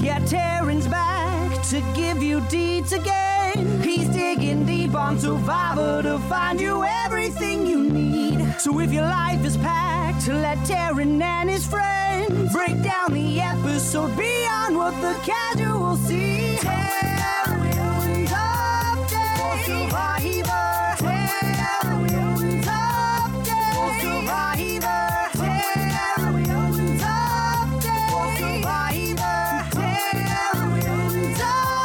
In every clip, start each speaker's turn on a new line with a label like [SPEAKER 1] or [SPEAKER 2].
[SPEAKER 1] Yeah, Taryn's back to give you deeds again. He's digging deep on Survivor to find you everything you need. So if your life is packed, let Taryn and his friends break down the episode beyond what the casual see. Taryn's update for Survivor. Taryn's update for Survivor. Taryn's update for Survivor. Taryn's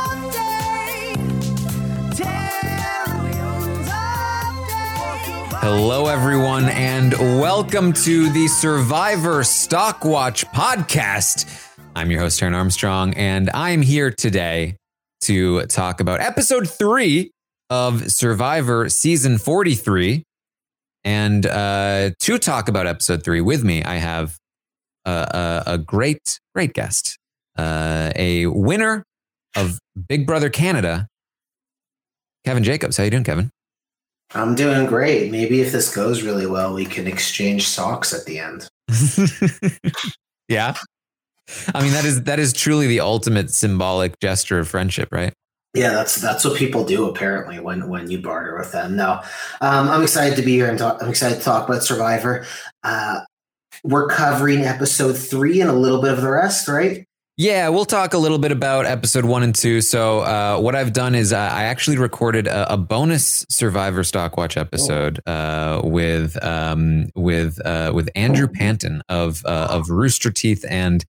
[SPEAKER 1] update. Taryn's update.
[SPEAKER 2] Hello, everyone, and welcome to the Survivor Stockwatch podcast. I'm your host, Taryn Armstrong, and I'm here today to talk about episode 3 of Survivor season 43. And to talk about episode 3 with me, I have a great guest, a winner of Big Brother Canada, Kevin Jacobs. How you doing, Kevin?
[SPEAKER 3] I'm doing great. Maybe if this goes really well, we can exchange socks at the end.
[SPEAKER 2] Yeah. I mean, that is truly the ultimate symbolic gesture of friendship, right?
[SPEAKER 3] Yeah, that's what people do apparently when you barter with them. No, I'm excited to be here and I'm excited to talk about Survivor. We're covering episode 3 and a little bit of the rest, right?
[SPEAKER 2] Yeah, we'll talk a little bit about episode 1 and 2. So what I've done is I actually recorded a bonus Survivor Stockwatch episode with Andrew Panton of Rooster Teeth and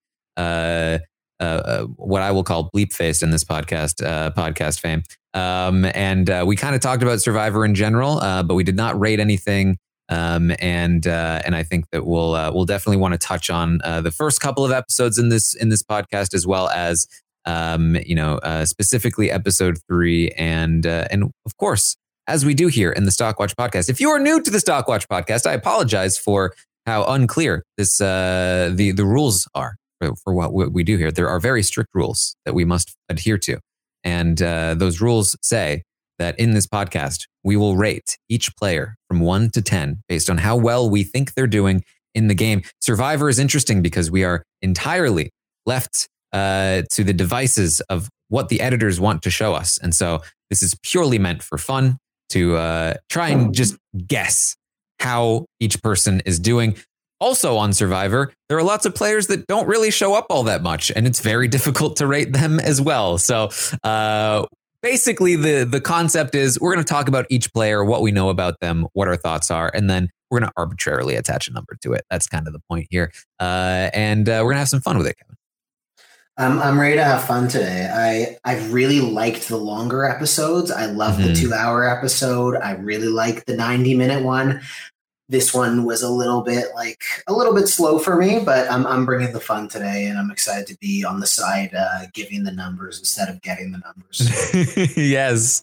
[SPEAKER 2] what I will call Bleep Faced in this podcast fame. And we kind of talked about Survivor in general, but we did not rate anything. And I think that we'll definitely want to touch on the first couple of episodes in this podcast, as well as specifically episode 3, and of course, as we do here in the Stockwatch podcast. If you are new to the Stockwatch podcast, I apologize for how unclear this the rules are for what we do here. There are very strict rules that we must adhere to, and those rules say that in this podcast, we will rate each player from 1 to 10 based on how well we think they're doing in the game. Survivor is interesting because we are entirely left to the devices of what the editors want to show us. And so this is purely meant for fun, to try and just guess how each person is doing. Also on Survivor, there are lots of players that don't really show up all that much, and it's very difficult to rate them as well. So basically, the concept is we're going to talk about each player, what we know about them, what our thoughts are, and then we're going to arbitrarily attach a number to it. That's kind of the point here. And we're going to have some fun with it, Kevin.
[SPEAKER 3] I'm ready to have fun today. I really liked the longer episodes. I love the 2-hour episode. I really like the 90-minute one. This one was a little bit slow for me, but I'm bringing the fun today, and I'm excited to be on the side giving the numbers instead of getting the numbers.
[SPEAKER 2] Yes.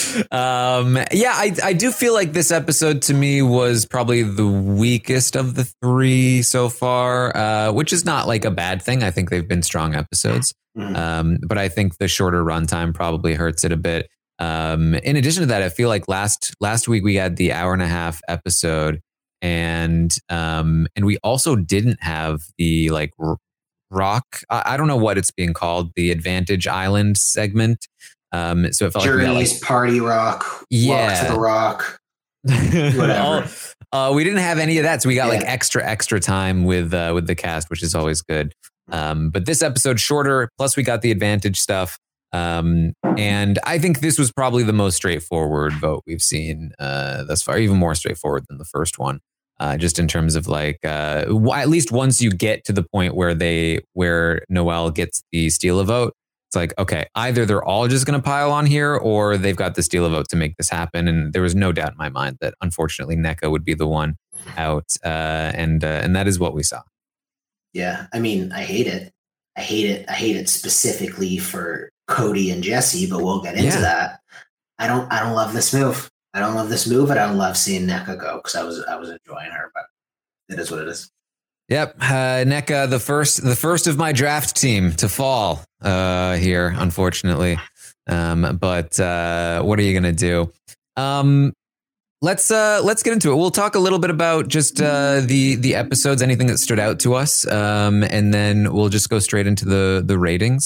[SPEAKER 2] I do feel like this episode to me was probably the weakest of the 3 so far, which is not like a bad thing. I think they've been strong episodes, but I think the shorter runtime probably hurts it a bit. In addition to that, I feel like last week we had the 1.5-hour episode. And we also didn't have the rock. I don't know what it's being called, the Advantage Island segment. So it felt
[SPEAKER 3] Journeys, Party Rock, Walk to the Rock, whatever.
[SPEAKER 2] We didn't have any of that, so we got extra time with the cast, which is always good. But this episode shorter. Plus, we got the Advantage stuff. And I think this was probably the most straightforward vote we've seen thus far, even more straightforward than the first one. Just in terms of at least once you get to the point where Noelle gets the steal a vote, it's like, okay, either they're all just going to pile on here or they've got the steal a vote to make this happen. And there was no doubt in my mind that unfortunately Nneka would be the one out. And that is what we saw.
[SPEAKER 3] Yeah. I mean, I hate it. I hate it specifically for Cody and Jesse, but we'll get into that. I don't love this move. I don't love this move, and I don't love seeing Nneka go because I was enjoying her, but it is what it is.
[SPEAKER 2] Yep, Nneka, the first of my draft team to fall here, unfortunately. But what are you gonna do? Let's get into it. We'll talk a little bit about just the episodes, anything that stood out to us, and then we'll just go straight into the ratings.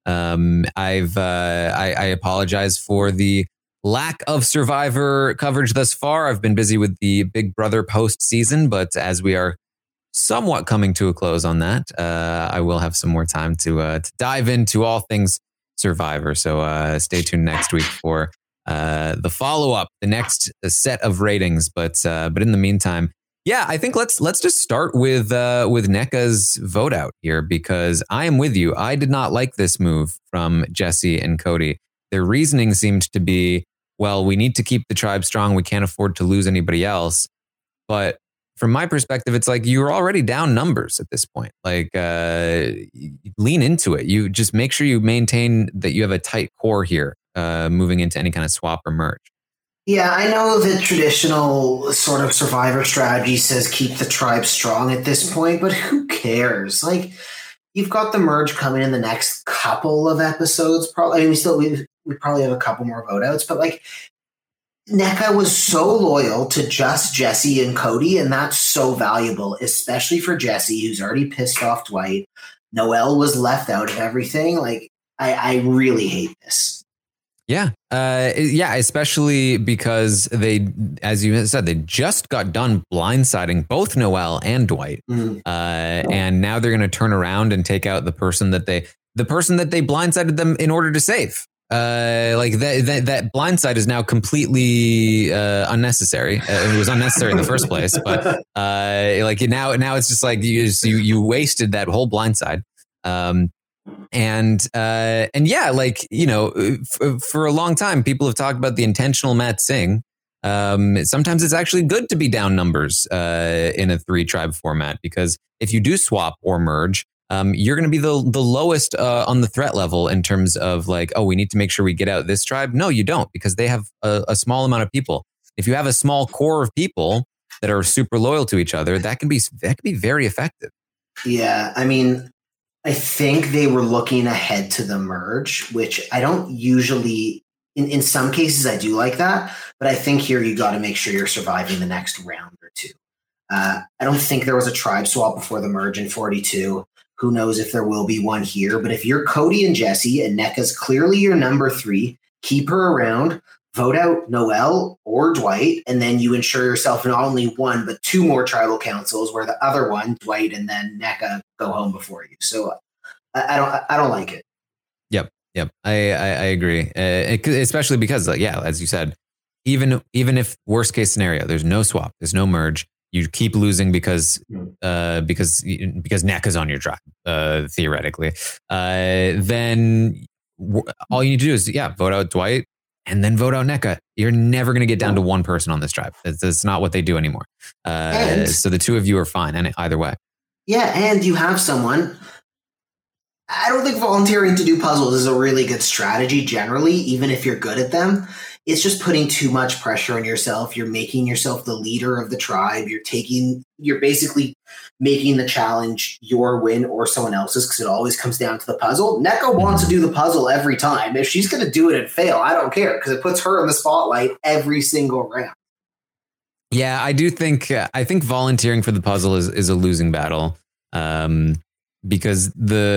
[SPEAKER 2] I apologize for the lack of Survivor coverage thus far. I've been busy with the Big Brother postseason, but as we are somewhat coming to a close on that, I will have some more time to dive into all things Survivor. So stay tuned next week for the follow-up, the next set of ratings. But in the meantime, yeah, I think let's just start with Nneka's vote out here, because I am with you. I did not like this move from Jesse and Cody. Their reasoning seemed to be, well, we need to keep the tribe strong. We can't afford to lose anybody else. But from my perspective, it's like you're already down numbers at this point. Like, lean into it. You just make sure you maintain that you have a tight core here, moving into any kind of swap or merge.
[SPEAKER 3] Yeah, I know the traditional sort of Survivor strategy says keep the tribe strong at this point, but who cares? Like, you've got the merge coming in the next couple of episodes. Probably, I mean, we probably have a couple more vote outs, but like, Nneka was so loyal to just Jesse and Cody, and that's so valuable, especially for Jesse, who's already pissed off Dwight. Noelle was left out of everything. Like, I really hate this.
[SPEAKER 2] Yeah. Especially because they, as you said, they just got done blindsiding both Noelle and Dwight. And now they're going to turn around and take out the person that they blindsided them in order to save. Like that blindside is now completely unnecessary. It was unnecessary in the first place, but like now it's just like you wasted that whole blindside. And yeah, like, you know, for a long time, people have talked about the intentional Matt Singh. Sometimes it's actually good to be down numbers in a 3-tribe format, because if you do swap or merge, you're going to be the lowest on the threat level in terms of like, oh, we need to make sure we get out this tribe. No, you don't, because they have a small amount of people. If you have a small core of people that are super loyal to each other, that can be very effective.
[SPEAKER 3] Yeah, I mean, I think they were looking ahead to the merge, which I don't usually, in some cases I do like that, but I think here you got to make sure you're surviving the next round or two. I don't think there was a tribe swap before the merge in 42. Who knows if there will be one here, but if you're Cody and Jesse and Nneka's clearly your number 3, keep her around, vote out Noelle or Dwight, and then you ensure yourself not only 1, but 2 more tribal councils where the other one, Dwight and then Nneka, go home before you. So I don't like it.
[SPEAKER 2] Yep. I agree. Especially because, like, yeah, as you said, even if worst case scenario, there's no swap, there's no merge, you keep losing because Nneka's on your tribe, theoretically. Then all you need to do is vote out Dwight and then vote out Nneka. You're never going to get down to one person on this tribe. It's not what they do anymore. So the 2 of you are fine, and either way.
[SPEAKER 3] Yeah, and you have someone. I don't think volunteering to do puzzles is a really good strategy generally, even if you're good at them. It's just putting too much pressure on yourself. You're making yourself the leader of the tribe. You're basically making the challenge your win or someone else's, because it always comes down to the puzzle. Nneka wants to do the puzzle every time. If she's going to do it and fail, I don't care, because it puts her in the spotlight every single round.
[SPEAKER 2] Yeah, I think volunteering for the puzzle is a losing battle. Because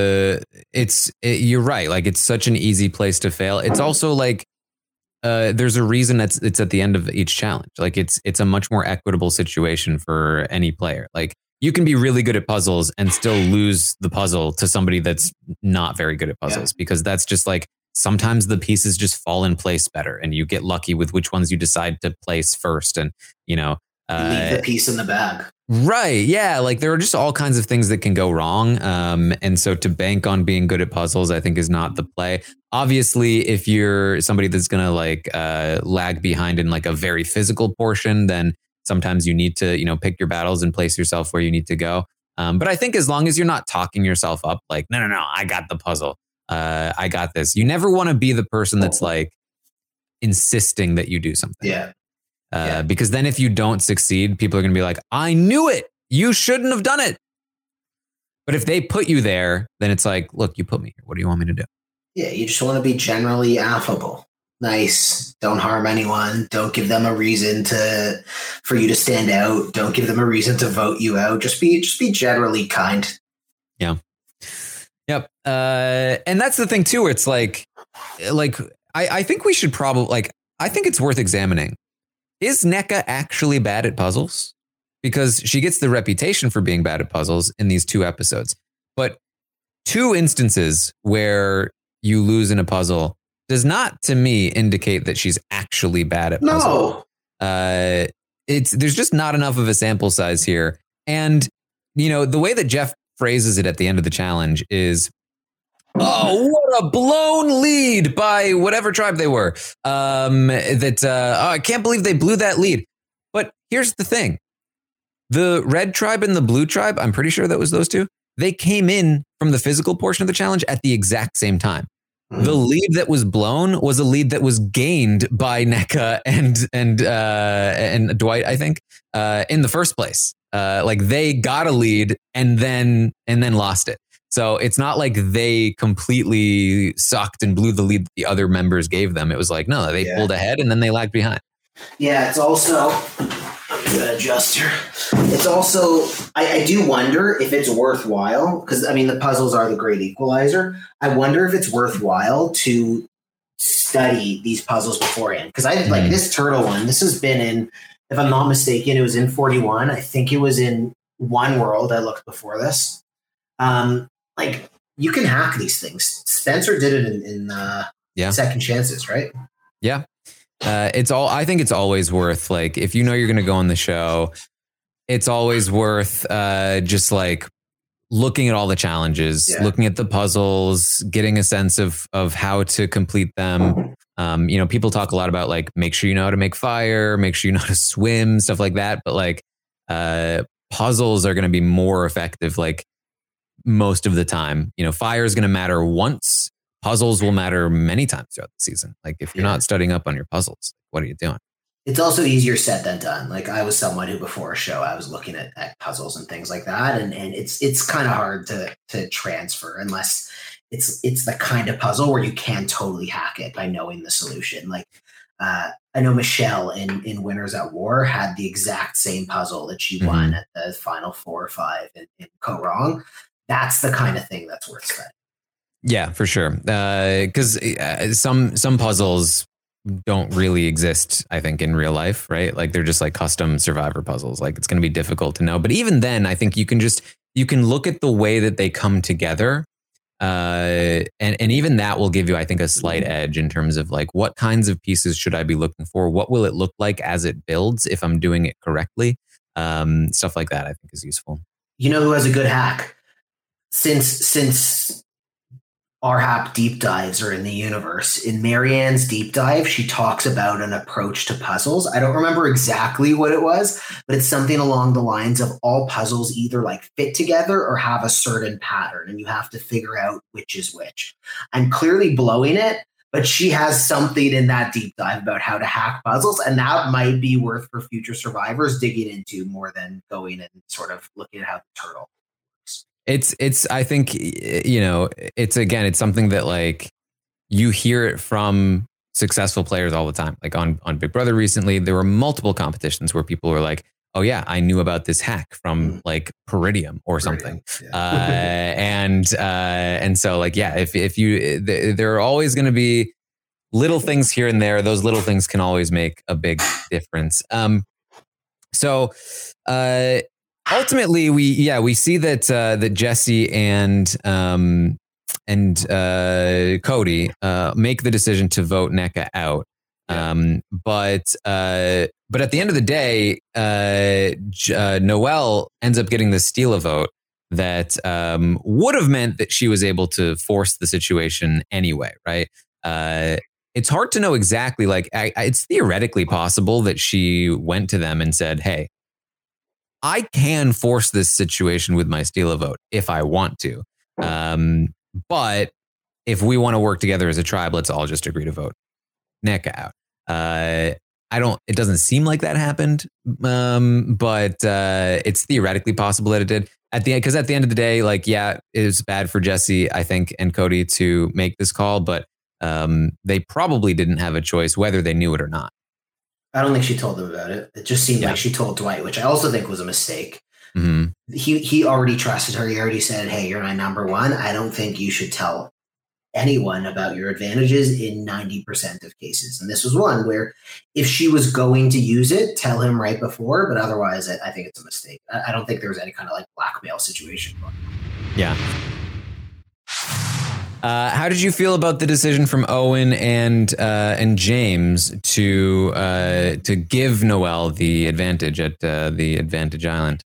[SPEAKER 2] you're right. Like, it's such an easy place to fail. It's also like, there's a reason it's at the end of each challenge. Like, it's a much more equitable situation for any player. Like, you can be really good at puzzles and still lose the puzzle to somebody that's not very good at puzzles, because that's just like, sometimes the pieces just fall in place better and you get lucky with which ones you decide to place first. And, you know,
[SPEAKER 3] leave the piece in the bag.
[SPEAKER 2] Right. Yeah. Like, there are just all kinds of things that can go wrong. And so to bank on being good at puzzles, I think, is not the play. Obviously, if you're somebody that's going to like lag behind in like a very physical portion, then sometimes you need to, you know, pick your battles and place yourself where you need to go. But I think as long as you're not talking yourself up, like, no, I got the puzzle. I got this. You never want to be the person that's like insisting that you do something.
[SPEAKER 3] Yeah.
[SPEAKER 2] Because then if you don't succeed, people are going to be like, I knew it. You shouldn't have done it. But if they put you there, then it's like, look, you put me here. What do you want me to do?
[SPEAKER 3] Yeah, you just want to be generally affable, nice, don't harm anyone, don't give them a reason for you to stand out, don't give them a reason to vote you out. Just be generally kind.
[SPEAKER 2] Yeah. Yep. And that's the thing too, where it's like I think we should probably I think it's worth examining. Is NECA actually bad at puzzles? Because she gets the reputation for being bad at puzzles in these 2 episodes. But 2 instances where you lose in a puzzle does not, to me, indicate that she's actually bad at puzzles. No. There's just not enough of a sample size here. And, the way that Jeff phrases it at the end of the challenge is, oh, what a blown lead by whatever tribe they were. I can't believe they blew that lead. But here's the thing. The red tribe and the blue tribe, I'm pretty sure that was those 2. They came in from the physical portion of the challenge at the exact same time. Mm-hmm. The lead that was blown was a lead that was gained by NECA and Dwight, I think, in the first place. They got a lead and then lost it. So it's not like they completely sucked and blew the lead that the other members gave them. It was like, no, they pulled ahead and then they lagged behind.
[SPEAKER 3] Yeah, it's also, I'm going to adjust here. It's also, I do wonder if it's worthwhile, because the puzzles are the great equalizer. I wonder if it's worthwhile to study these puzzles beforehand. Because like this turtle one, this has been in, if I'm not mistaken, it was in 41. I think it was in One World. I looked before this. You can hack these things. Spencer did it in Second Chances, right?
[SPEAKER 2] Yeah. I think it's always worth, if you're going to go on the show, it's always worth just looking at all the challenges, looking at the puzzles, getting a sense of how to complete them. People talk a lot about make sure you know how to make fire, make sure you know how to swim, stuff like that. But puzzles are going to be more effective most of the time. Fire is going to matter once. Puzzles will matter many times throughout the season. If you're not studying up on your puzzles, what are you doing?
[SPEAKER 3] It's also easier said than done. I was someone who before a show, I was looking at puzzles and things like that. And it's kind of hard to transfer unless it's the kind of puzzle where you can totally hack it by knowing the solution. I know Michelle in Winners at War had the exact same puzzle that she won at the final 4 or 5 in Co Wrong. That's the kind of thing that's worth studying.
[SPEAKER 2] Yeah, for sure. Because some puzzles don't really exist, I think, in real life, right? They're just custom Survivor puzzles. It's going to be difficult to know. But even then, I think you can look at the way that they come together. And even that will give you, I think, a slight edge in terms of what kinds of pieces should I be looking for? What will it look like as it builds if I'm doing it correctly? Stuff like that, I think, is useful.
[SPEAKER 3] You know who has a good hack? Since our hack deep dives are in the universe, in Marianne's deep dive, she talks about an approach to puzzles. I don't remember exactly what it was, but it's something along the lines of all puzzles either fit together or have a certain pattern, and you have to figure out which is which. I'm clearly blowing it, but she has something in that deep dive about how to hack puzzles, and that might be worth for future survivors digging into more than going and sort of looking at how the turtle works.
[SPEAKER 2] It's I think, it's something that you hear it from successful players all the time. On Big Brother recently, there were multiple competitions where people were like, oh yeah, I knew about this hack from Peridium or something. Yeah. And so if you, there are always going to be little things here and there. Those little things can always make a big difference. Ultimately, we see that Jesse and Cody make the decision to vote NECA out. But at the end of the day, Noelle ends up getting the steal a vote that would have meant that she was able to force the situation anyway, right? It's hard to know exactly. It's theoretically possible that she went to them and said, "Hey, I can force this situation with my steal a vote if I want to. But if we want to work together as a tribe, let's all just agree to vote NECA out." It doesn't seem like that happened. But it's theoretically possible that it did because at the end of the day, it was bad for Jesse, I think, and Cody to make this call, but they probably didn't have a choice whether they knew it or not.
[SPEAKER 3] I don't think she told them about it. It just seemed like she told Dwight, which I also think was a mistake.
[SPEAKER 2] Mm-hmm.
[SPEAKER 3] He already trusted her. He already said, hey, you're my number one. I don't think you should tell anyone about your advantages in 90% of cases. And this was one where if she was going to use it, tell him right before, but otherwise I think it's a mistake. I don't think there was any kind of like blackmail situation going on.
[SPEAKER 2] Yeah. How did you feel about the decision from Owen and James to give Noelle the advantage at the Advantage Island?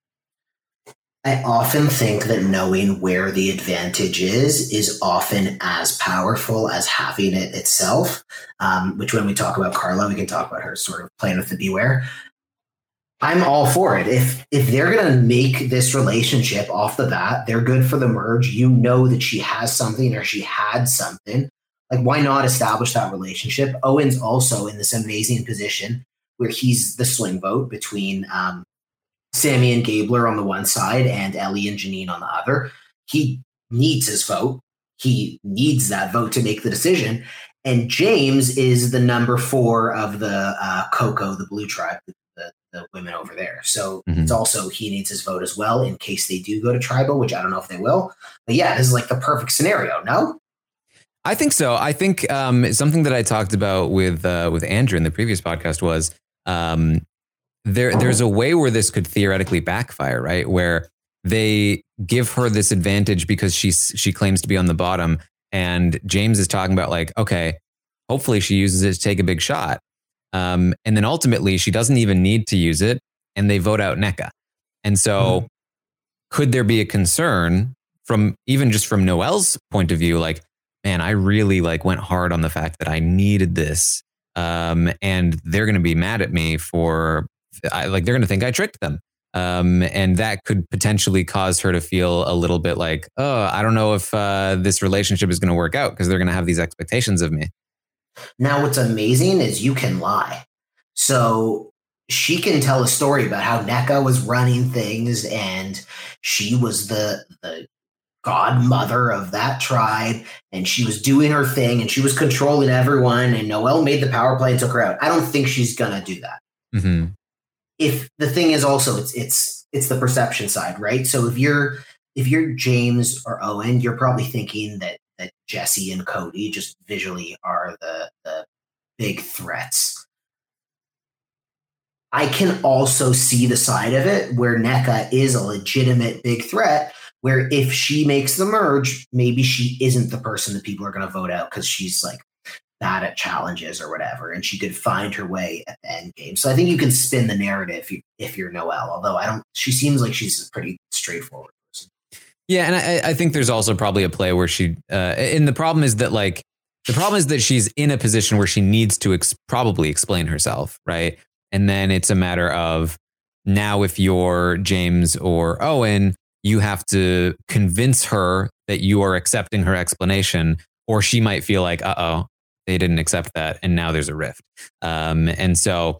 [SPEAKER 3] I often think that knowing where the advantage is often as powerful as having it itself, which when we talk about Carla, we can talk about her sort of playing with the beware. I'm all for it. If they're going to make this relationship off the bat, they're good for the merge. You know that she has something or she had something. Like, why not establish that relationship? Owen's also in this amazing position where he's the swing vote between Sammy and Gabler on the one side and Ellie and Janine on the other. He needs his vote. He needs that vote to make the decision. And James is the number 4 of the Coco, the Blue Tribe, the women over there. So It's also, he needs his vote as well in case they do go to tribal, which I don't know if they will. But yeah, this is like the perfect scenario, no?
[SPEAKER 2] I think so. I think something that I talked about with Andrew in the previous podcast was there's a way where this could theoretically backfire, right? Where they give her this advantage because she claims to be on the bottom, and James is talking about like, okay, hopefully she uses it to take a big shot. And then ultimately she doesn't even need to use it, and they vote out Nneka. And so could there be a concern from Noelle's point of view? Like, man, I really like went hard on the fact that I needed this. And they're going to be mad at me they're going to think I tricked them. And that could potentially cause her to feel a little bit like, oh, I don't know if this relationship is going to work out because they're going to have these expectations of me.
[SPEAKER 3] Now, what's amazing is you can lie. So she can tell a story about how Nneka was running things and she was the godmother of that tribe and she was doing her thing and she was controlling everyone, and Noelle made the power play and took her out. I don't think she's going to do that.
[SPEAKER 2] Mm-hmm.
[SPEAKER 3] If the thing is also it's the perception side, right? So if you're James or Owen, you're probably thinking that Jesse and Cody just visually are the big threats. I can also see the side of it where Nneka is a legitimate big threat, where if she makes the merge, maybe she isn't the person that people are going to vote out because she's like bad at challenges or whatever, and she could find her way at the end game. So I think you can spin the narrative if you're Noelle, although she seems like she's a pretty straightforward person.
[SPEAKER 2] Yeah, and I think there's also probably a play where and the problem is that she's in a position where she needs to probably explain herself, right? And then it's a matter of, now if you're James or Owen, you have to convince her that you are accepting her explanation, or she might feel like, uh-oh, they didn't accept that, and now there's a rift. And so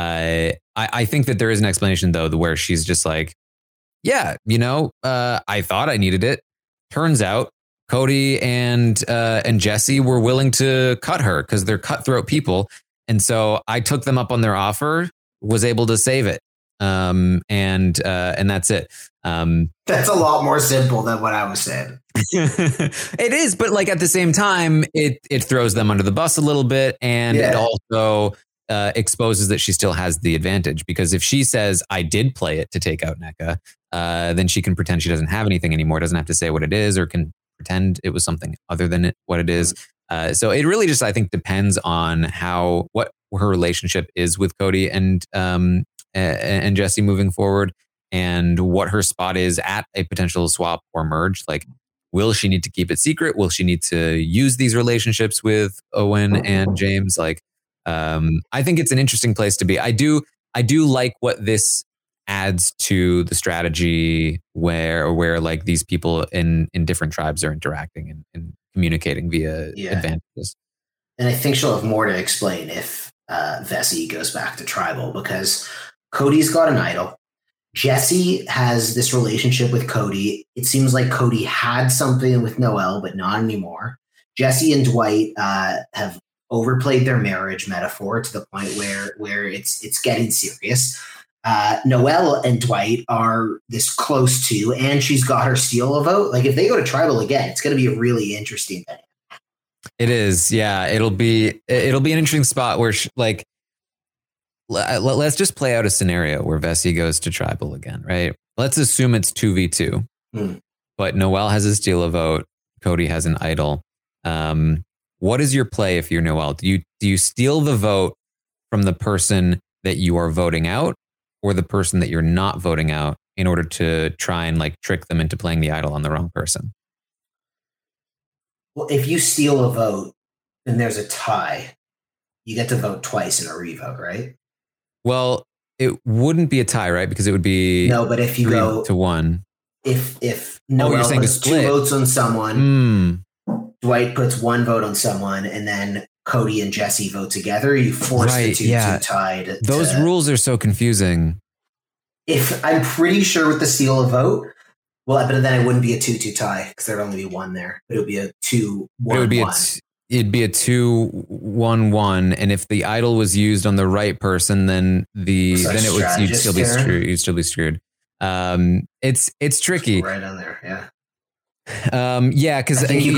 [SPEAKER 2] I think that there is an explanation, though, where she's just like, yeah, I thought I needed it. Turns out Cody and Jesse were willing to cut her because they're cutthroat people. And so I took them up on their offer, was able to save it. And that's it.
[SPEAKER 3] That's a lot more simple than what I was saying.
[SPEAKER 2] It is, but like at the same time, it throws them under the bus a little bit, and it also exposes that she still has the advantage, because if she says I did play it to take out Nneka, then she can pretend she doesn't have anything anymore. Doesn't have to say what it is, or can pretend it was something other than what it is. So it really just, I think, depends on what her relationship is with Cody and Jesse moving forward, and what her spot is at a potential swap or merge. Like, will she need to keep it secret? Will she need to use these relationships with Owen and James? Like, I think it's an interesting place to be. I do like what this adds to the strategy where like these people in different tribes are interacting and communicating via advantages.
[SPEAKER 3] And I think she'll have more to explain if Vesey goes back to tribal, because Cody's got an idol. Jesse has this relationship with Cody. It seems like Cody had something with Noelle, but not anymore. Jesse and Dwight have overplayed their marriage metaphor to the point where it's getting serious. Noelle and Dwight are this close to, and she's got her steal a vote. Like if they go to tribal again, it's going to be a really interesting thing.
[SPEAKER 2] It is. Yeah. It'll be an interesting spot where let's just play out a scenario where Vesey goes to tribal again, right? Let's assume it's 2v2, but Noelle has a steal a vote. Cody has an idol. What is your play if you're Noelle? Do you steal the vote from the person that you are voting out or the person that you're not voting out in order to try and like trick them into playing the idol on the wrong person?
[SPEAKER 3] Well, if you steal a vote and there's a tie, you get to vote twice in a revote, right?
[SPEAKER 2] Well, it wouldn't be a tie, right? Because it would be
[SPEAKER 3] no. But if you go
[SPEAKER 2] to 1,
[SPEAKER 3] if Noelle puts 2 votes on someone, Dwight puts 1 vote on someone, and then Cody and Jesse vote together, you force the two tied.
[SPEAKER 2] Those rules are so confusing.
[SPEAKER 3] If I'm pretty sure with the steal a vote, well, but then it wouldn't be a 2-2 tie because there'd only be 1 there. It would be a 2-1-1. It'd be a
[SPEAKER 2] 2-1-1, and if the idol was used on the right person, then you'd still be screwed. You'd still be screwed. It's tricky.
[SPEAKER 3] Right on there, yeah.
[SPEAKER 2] Yeah, because
[SPEAKER 3] I think you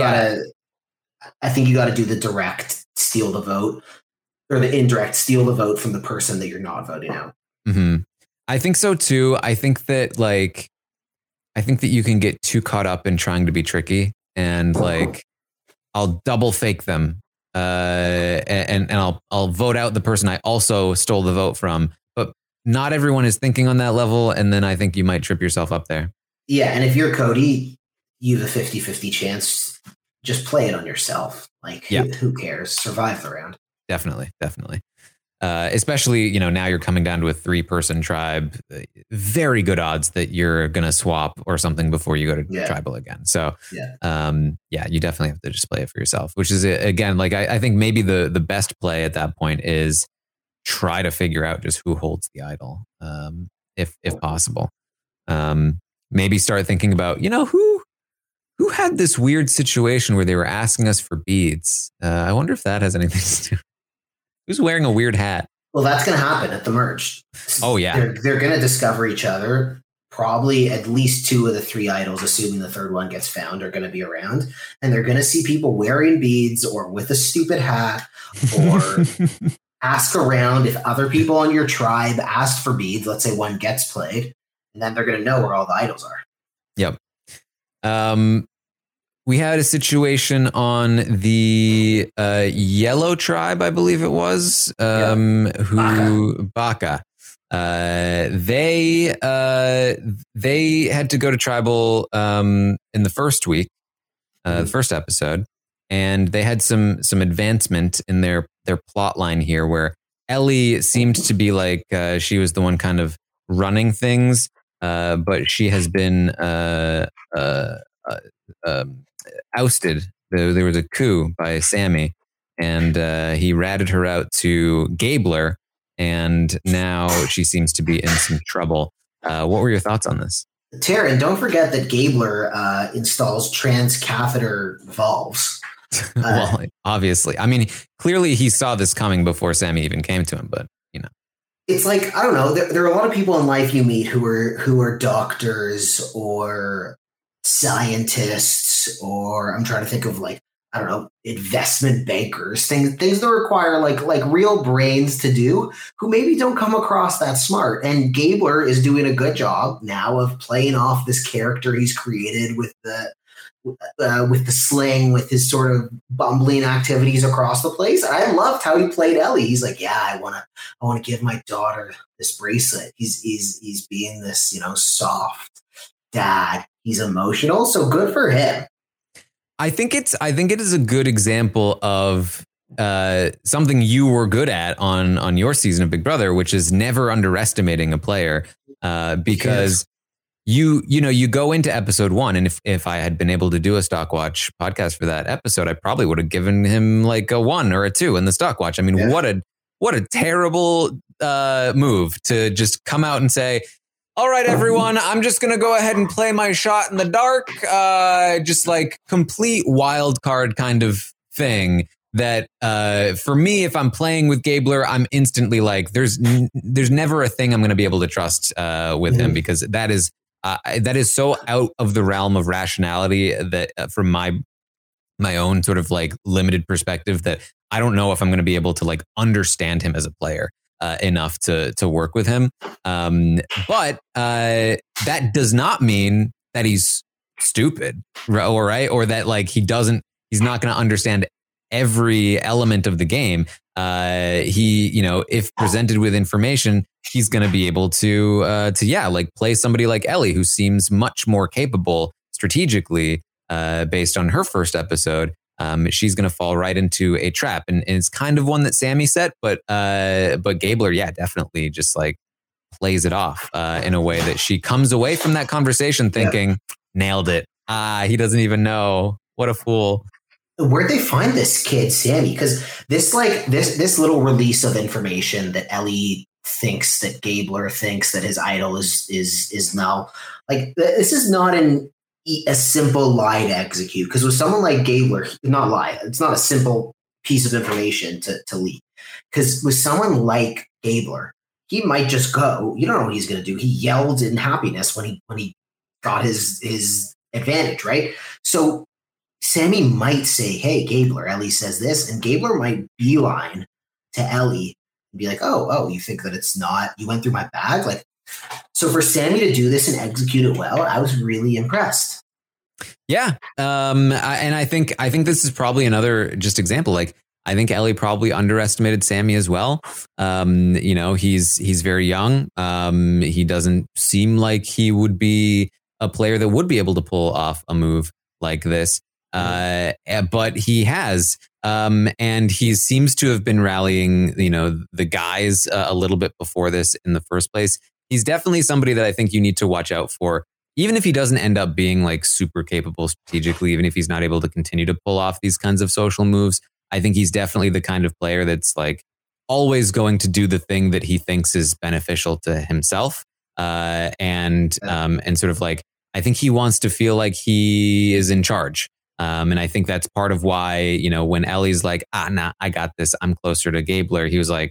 [SPEAKER 3] gotta do the direct steal the vote or the indirect steal the vote from the person that you're not voting out.
[SPEAKER 2] Mm-hmm. I think so too. I think that you can get too caught up in trying to be tricky and like I'll double fake them and I'll vote out the person I also stole the vote from. But not everyone is thinking on that level, and then I think you might trip yourself up there. Yeah,
[SPEAKER 3] and if you're Cody, you have a 50-50 chance. Just play it on yourself. Like, who cares? Survive the round.
[SPEAKER 2] Definitely. Especially, now you're coming down to a 3-person tribe. Very good odds that you're going to swap or something before you go to tribal again. So, you definitely have to just play it for yourself, which is, again, like I think maybe the best play at that point is try to figure out just who holds the idol, if possible. Maybe start thinking about, who had this weird situation where they were asking us for beads? I wonder if that has anything to do. Who's wearing a weird hat?
[SPEAKER 3] Well, that's going to happen at the merge.
[SPEAKER 2] Oh, yeah.
[SPEAKER 3] They're going to discover each other. Probably at least 2 of the 3 idols, assuming the third one gets found, are going to be around. And they're going to see people wearing beads or with a stupid hat or ask around if other people on your tribe asked for beads. Let's say one gets played. And then they're going to know where all the idols are.
[SPEAKER 2] Yep. We had a situation on the Yellow tribe, I believe it was, Baka. They had to go to tribal in the first week, the first episode, and they had some advancement in their plot line here, where Ellie seemed to be like she was the one kind of running things, but she has been ousted. There was a coup by Sammy, and he ratted her out to Gabler, and now she seems to be in some trouble. What were your thoughts on this?
[SPEAKER 3] Taryn, don't forget that Gabler installs transcatheter valves.
[SPEAKER 2] Well, obviously. I mean, clearly he saw this coming before Sammy even came to him, but
[SPEAKER 3] it's like, I don't know. There are a lot of people in life you meet who are doctors or scientists, or I'm trying to think of like, I don't know, investment bankers, things that require like real brains to do, who maybe don't come across that smart. And Gabler is doing a good job now of playing off this character he's created with the sling, with his sort of bumbling activities across the place. I loved how he played Ellie. He's like, I want to give my daughter this bracelet. He's being this, soft dad. He's emotional. So good for him.
[SPEAKER 2] I think it is a good example of something you were good at on your season of Big Brother, which is never underestimating a player, because you go into episode 1, and if I had been able to do a Stockwatch podcast for that episode, I probably would have given him like a 1 or a 2 in the Stockwatch. I mean, what a terrible move to just come out and say, all right, everyone, I'm just going to go ahead and play my shot in the dark. Just like complete wild card kind of thing. that for me, if I'm playing with Gabler, I'm instantly like, there's never a thing I'm going to be able to trust with him, because that is so out of the realm of rationality that from my own sort of like limited perspective, that I don't know if I'm going to be able to like understand him as a player enough to work with him. But that does not mean that he's stupid, right? Or that like he's not going to understand every element of the game. If presented with information, he's going to be able to like play somebody like Ellie, who seems much more capable strategically based on her first episode. She's going to fall right into a trap, and it's kind of one that Sammy set, but Gabler, definitely just like plays it off in a way that she comes away from that conversation thinking, nailed it. He doesn't even know. What a fool.
[SPEAKER 3] Where'd they find this kid, Sammy? Because this little release of information that Ellie thinks that Gabler thinks that his idol is Mel. Like, this is not a simple lie to execute. Because with someone like Gabler, not lie, it's not a simple piece of information to leak. Because with someone like Gabler, he might just go. You don't know what he's going to do. He yelled in happiness when he got his advantage, right? So Sammy might say, hey, Gabler, Ellie says this, and Gabler might beeline to Ellie and be like, oh, you think that it's not, you went through my bag? Like, so for Sammy to do this and execute it well, I was really impressed.
[SPEAKER 2] Yeah. And I think this is probably another just example. Like, I think Ellie probably underestimated Sammy as well. He's very young. He doesn't seem like he would be a player that would be able to pull off a move like this. But he has, and he seems to have been rallying, the guys a little bit before this in the first place. He's definitely somebody that I think you need to watch out for, even if he doesn't end up being like super capable strategically, even if he's not able to continue to pull off these kinds of social moves. I think he's definitely the kind of player that's like always going to do the thing that he thinks is beneficial to himself. And sort of like, I think he wants to feel like he is in charge. And I think that's part of why, when Ellie's like, nah, I got this, I'm closer to Gabler, he was like,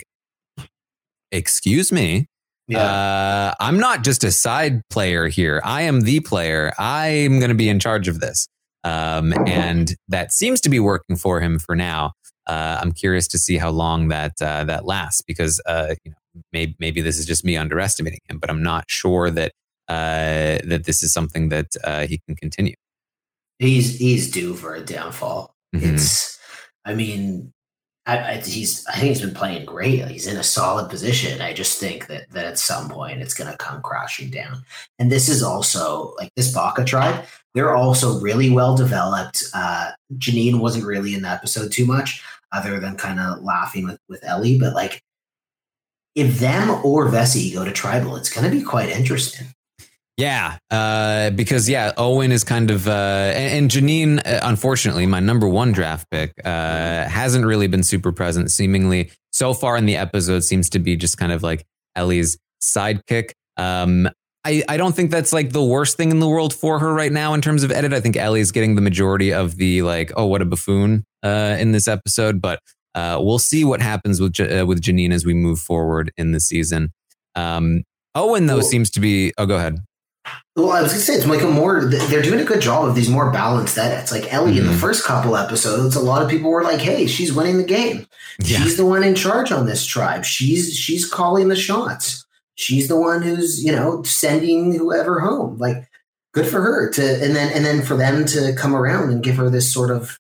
[SPEAKER 2] excuse me. Yeah. I'm not just a side player here. I am the player. I'm going to be in charge of this. And that seems to be working for him for now. I'm curious to see how long that lasts, because maybe this is just me underestimating him, but I'm not sure that this is something that he can continue.
[SPEAKER 3] He's due for a downfall. Mm-hmm. I think he's been playing great. He's in a solid position. I just think that at some point it's going to come crashing down. And this is also like this Baka tribe. They're also really well developed. Janine wasn't really in the episode too much, other than kind of laughing with Ellie. But like, if them or Vesey go to tribal, it's going to be quite interesting.
[SPEAKER 2] Yeah, because Owen is kind of and Janine, unfortunately, my number one draft pick, hasn't really been super present. Seemingly so far in the episode, seems to be just kind of like Ellie's sidekick. I don't think that's like the worst thing in the world for her right now in terms of edit. I think Ellie's getting the majority of the like, oh, what a buffoon in this episode. But we'll see what happens with Janine as we move forward in the season. Owen though seems to be. Oh, go ahead.
[SPEAKER 3] Well, I was going to say, it's like they're doing a good job of these more balanced edits. Like Ellie in the first couple episodes, a lot of people were like, hey, she's winning the game. Yeah. She's the one in charge on this tribe. She's calling the shots. She's the one who's, sending whoever home. Like, good for her and then for them to come around and give her this sort of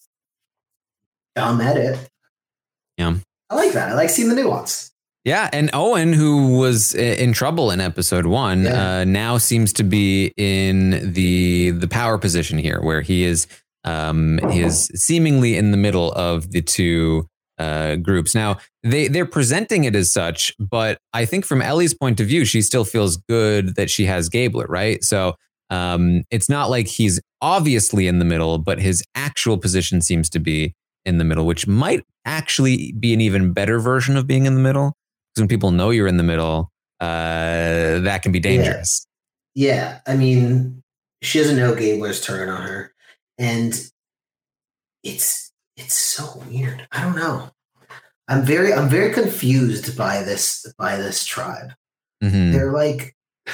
[SPEAKER 3] dumb edit.
[SPEAKER 2] Yeah.
[SPEAKER 3] I like that. I like seeing the nuance.
[SPEAKER 2] Yeah, and Owen, who was in trouble in episode 1, now seems to be in the power position here, where he is seemingly in the middle of the two groups. Now, they're presenting it as such, but I think from Ellie's point of view, she still feels good that she has Gabler, right? So it's not like he's obviously in the middle, but his actual position seems to be in the middle, which might actually be an even better version of being in the middle. When people know you're in the middle, that can be dangerous.
[SPEAKER 3] Yeah. I mean, she doesn't know Gabler's turn on her. And it's It's so weird. I don't know. I'm very confused by this tribe.
[SPEAKER 2] Mm-hmm.
[SPEAKER 3] They're like,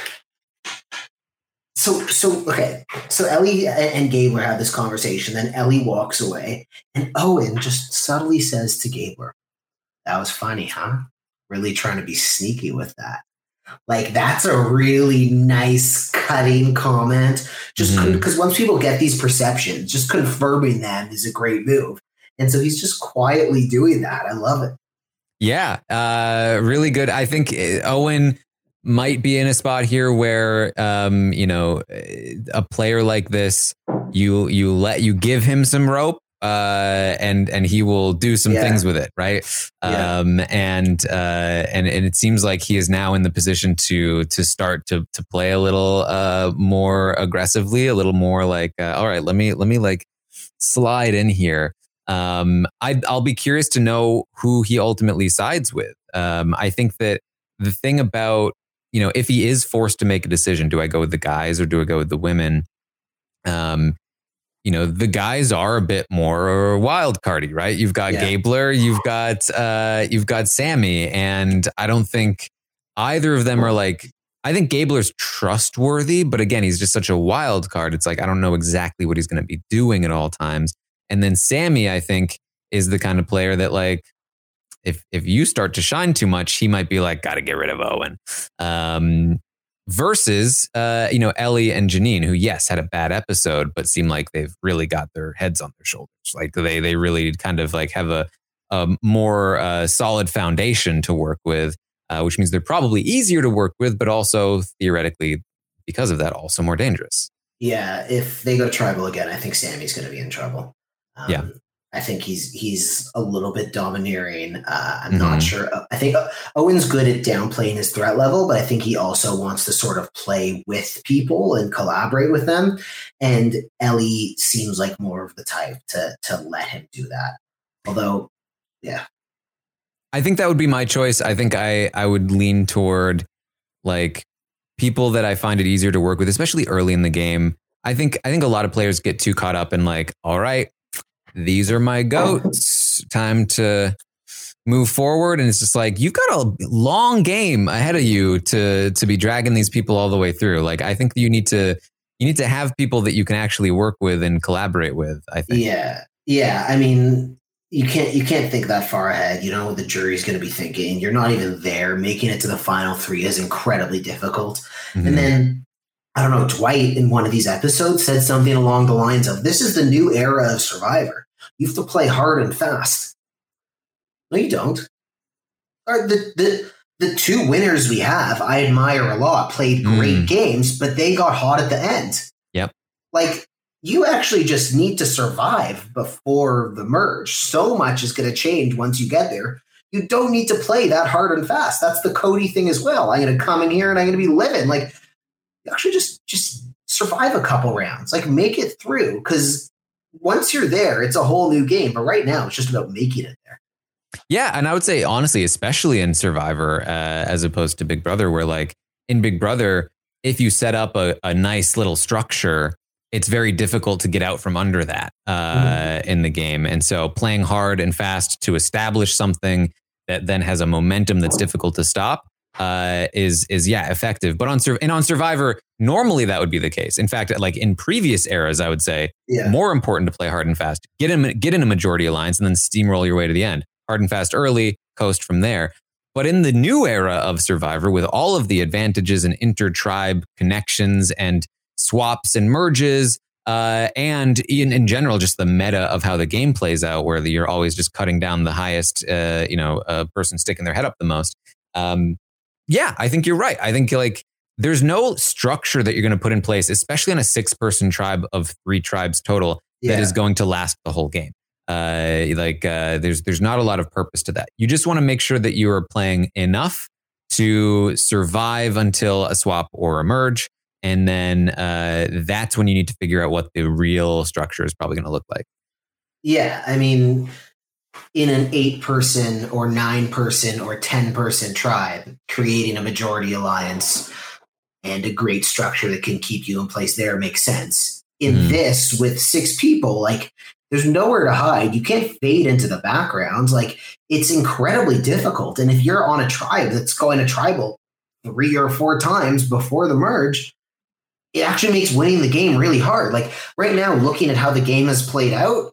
[SPEAKER 3] so okay. So Ellie and Gabler have this conversation. Then Ellie walks away, and Owen just subtly says to Gabler, "That was funny, huh? Really trying to be sneaky with that." Like, that's a really nice cutting comment. Just because once people get these perceptions, just confirming them is a great move. And so he's just quietly doing that. I love it.
[SPEAKER 2] Yeah, really good. I think Owen might be in a spot here where, a player like this, you give him some rope, and he will do some things with it, right?
[SPEAKER 3] Yeah.
[SPEAKER 2] And it seems like he is now in the position to start to play a little more aggressively, a little more like, all right, let me like slide in here. I'll be curious to know who he ultimately sides with. I think that the thing about, if he is forced to make a decision, do I go with the guys or do I go with the women? The guys are a bit more wild cardy, right? You've got Gabler, you've got Sammy, and I don't think either of them are like, I think Gabler's trustworthy, but again, he's just such a wild card. It's like, I don't know exactly what he's going to be doing at all times. And then Sammy, I think, is the kind of player that, like, if you start to shine too much, he might be like, got to get rid of Owen. Versus, Ellie and Janine, who, yes, had a bad episode, but seem like they've really got their heads on their shoulders. Like they really kind of like have a more solid foundation to work with, which means they're probably easier to work with, but also theoretically, because of that, also more dangerous.
[SPEAKER 3] Yeah, if they go tribal again, I think Sammy's going to be in trouble. I think he's a little bit domineering. I'm not sure. I think Owen's good at downplaying his threat level, but I think he also wants to sort of play with people and collaborate with them. And Ellie seems like more of the type to let him do that. Although, yeah.
[SPEAKER 2] I think that would be my choice. I think I would lean toward like people that I find it easier to work with, especially early in the game. I think a lot of players get too caught up in like, all right, these are my goats, time to move forward. And it's just like, you've got a long game ahead of you to be dragging these people all the way through. Like, I think you need to have people that you can actually work with and collaborate with, I think.
[SPEAKER 3] Yeah. I mean, you can't think that far ahead. You know what the jury's going to be thinking. You're not even there. Making it to the final three is incredibly difficult. Mm-hmm. And then, I don't know, Dwight in one of these episodes said something along the lines of, this is the new era of Survivor. You have to play hard and fast. No, you don't. The two winners we have, I admire a lot, played great games, but they got hot at the end.
[SPEAKER 2] Yep.
[SPEAKER 3] Like, you actually just need to survive before the merge. So much is going to change once you get there. You don't need to play that hard and fast. That's the Cody thing as well. I'm going to come in here and I'm going to be living. Like, you actually just survive a couple rounds. Like, make it through, because once you're there, it's a whole new game. But right now, it's just about making it there.
[SPEAKER 2] Yeah, and I would say, honestly, especially in Survivor, as opposed to Big Brother, where like in Big Brother, if you set up a nice little structure, it's very difficult to get out from under that in the game. And so playing hard and fast to establish something that then has a momentum that's difficult to stop is effective. But on Survivor, normally that would be the case. In fact, like in previous eras, I would say more important to play hard and fast, get in a majority alliance and then steamroll your way to the end. Hard and fast early, coast from there. But in the new era of Survivor, with all of the advantages and inter-tribe connections and swaps and merges, and in general, just the meta of how the game plays out, where you're always just cutting down the highest, person sticking their head up the most. I think you're right. I think like there's no structure that you're going to put in place, especially on a 6-person tribe of 3 tribes total, that is going to last the whole game. There's not a lot of purpose to that. You just want to make sure that you are playing enough to survive until a swap or a merge. And then that's when you need to figure out what the real structure is probably going to look like.
[SPEAKER 3] Yeah, I mean, in an 8-person or 9-person or 10-person tribe, creating a majority alliance and a great structure that can keep you in place there makes sense. In this, with 6 people, like, There's nowhere to hide. You can't fade into the background. Like, it's incredibly difficult. And if you're on a tribe that's going to tribal 3 or 4 times before the merge, it actually makes winning the game really hard. Like right now, looking at how the game has played out,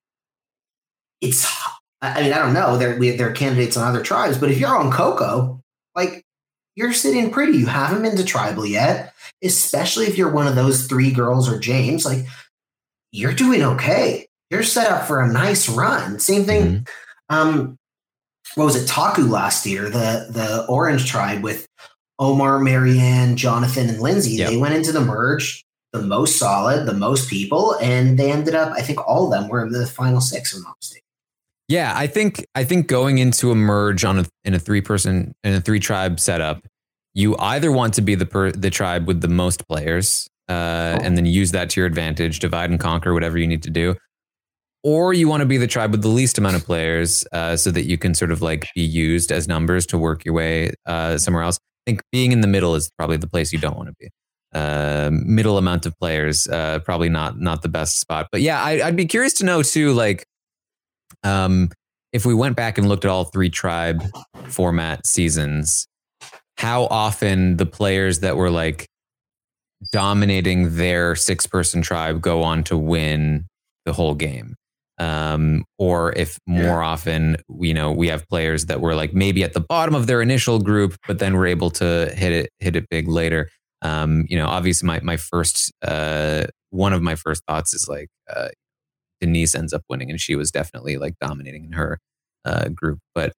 [SPEAKER 3] I don't know. There are candidates on other tribes, but if you're on Coco, like, you're sitting pretty. You haven't been to tribal yet, especially if you're one of those 3 girls or James. Like, you're doing okay. You're set up for a nice run. Same thing. Mm-hmm. What was it? Taku last year, the Orange tribe with Omar, Marianne, Jonathan, and Lindsay. Yep. They went into the merge, the most solid, the most people, and they ended up, I think all of them were in the final 6, if I'm not mistaken.
[SPEAKER 2] Yeah, I think going into a merge in a 3-tribe setup, you either want to be the tribe with the most players, and then use that to your advantage, divide and conquer whatever you need to do, or you want to be the tribe with the least amount of players, so that you can sort of like be used as numbers to work your way somewhere else. I think being in the middle is probably the place you don't want to be. Middle amount of players, probably not the best spot. But yeah, I'd be curious to know too, like, if we went back and looked at all 3 tribe format seasons, how often the players that were like dominating their 6-person tribe go on to win the whole game. Or if more often, we have players that were like maybe at the bottom of their initial group, but then were able to hit it big later. Obviously my first, one of my first thoughts is like, Denise ends up winning, and she was definitely like dominating in her, group. But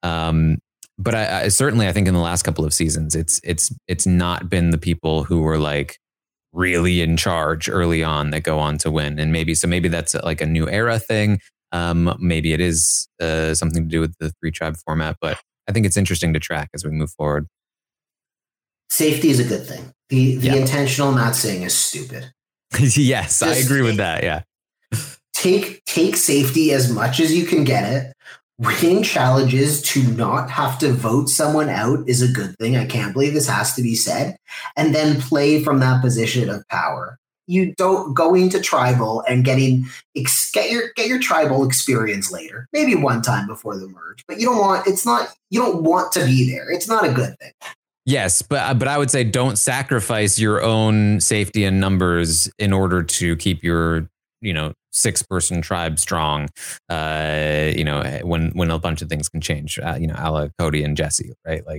[SPEAKER 2] I certainly, I think in the last couple of seasons, it's not been the people who were like really in charge early on that go on to win. And maybe that's like a new era thing. Maybe it is something to do with the 3-tribe format, but I think it's interesting to track as we move forward.
[SPEAKER 3] Safety is a good thing. The intentional not saying is stupid.
[SPEAKER 2] Yes, I agree with that. Yeah.
[SPEAKER 3] Take safety as much as you can get it. Winning challenges to not have to vote someone out is a good thing. I can't believe this has to be said. And then play from that position of power. You don't go into tribal and get your tribal experience later, maybe one time before the merge. But you don't want to be there. It's not a good thing.
[SPEAKER 2] Yes, but I would say don't sacrifice your own safety and numbers in order to keep your 6-person tribe strong, when a bunch of things can change, a la Cody and Jesse, right? Like,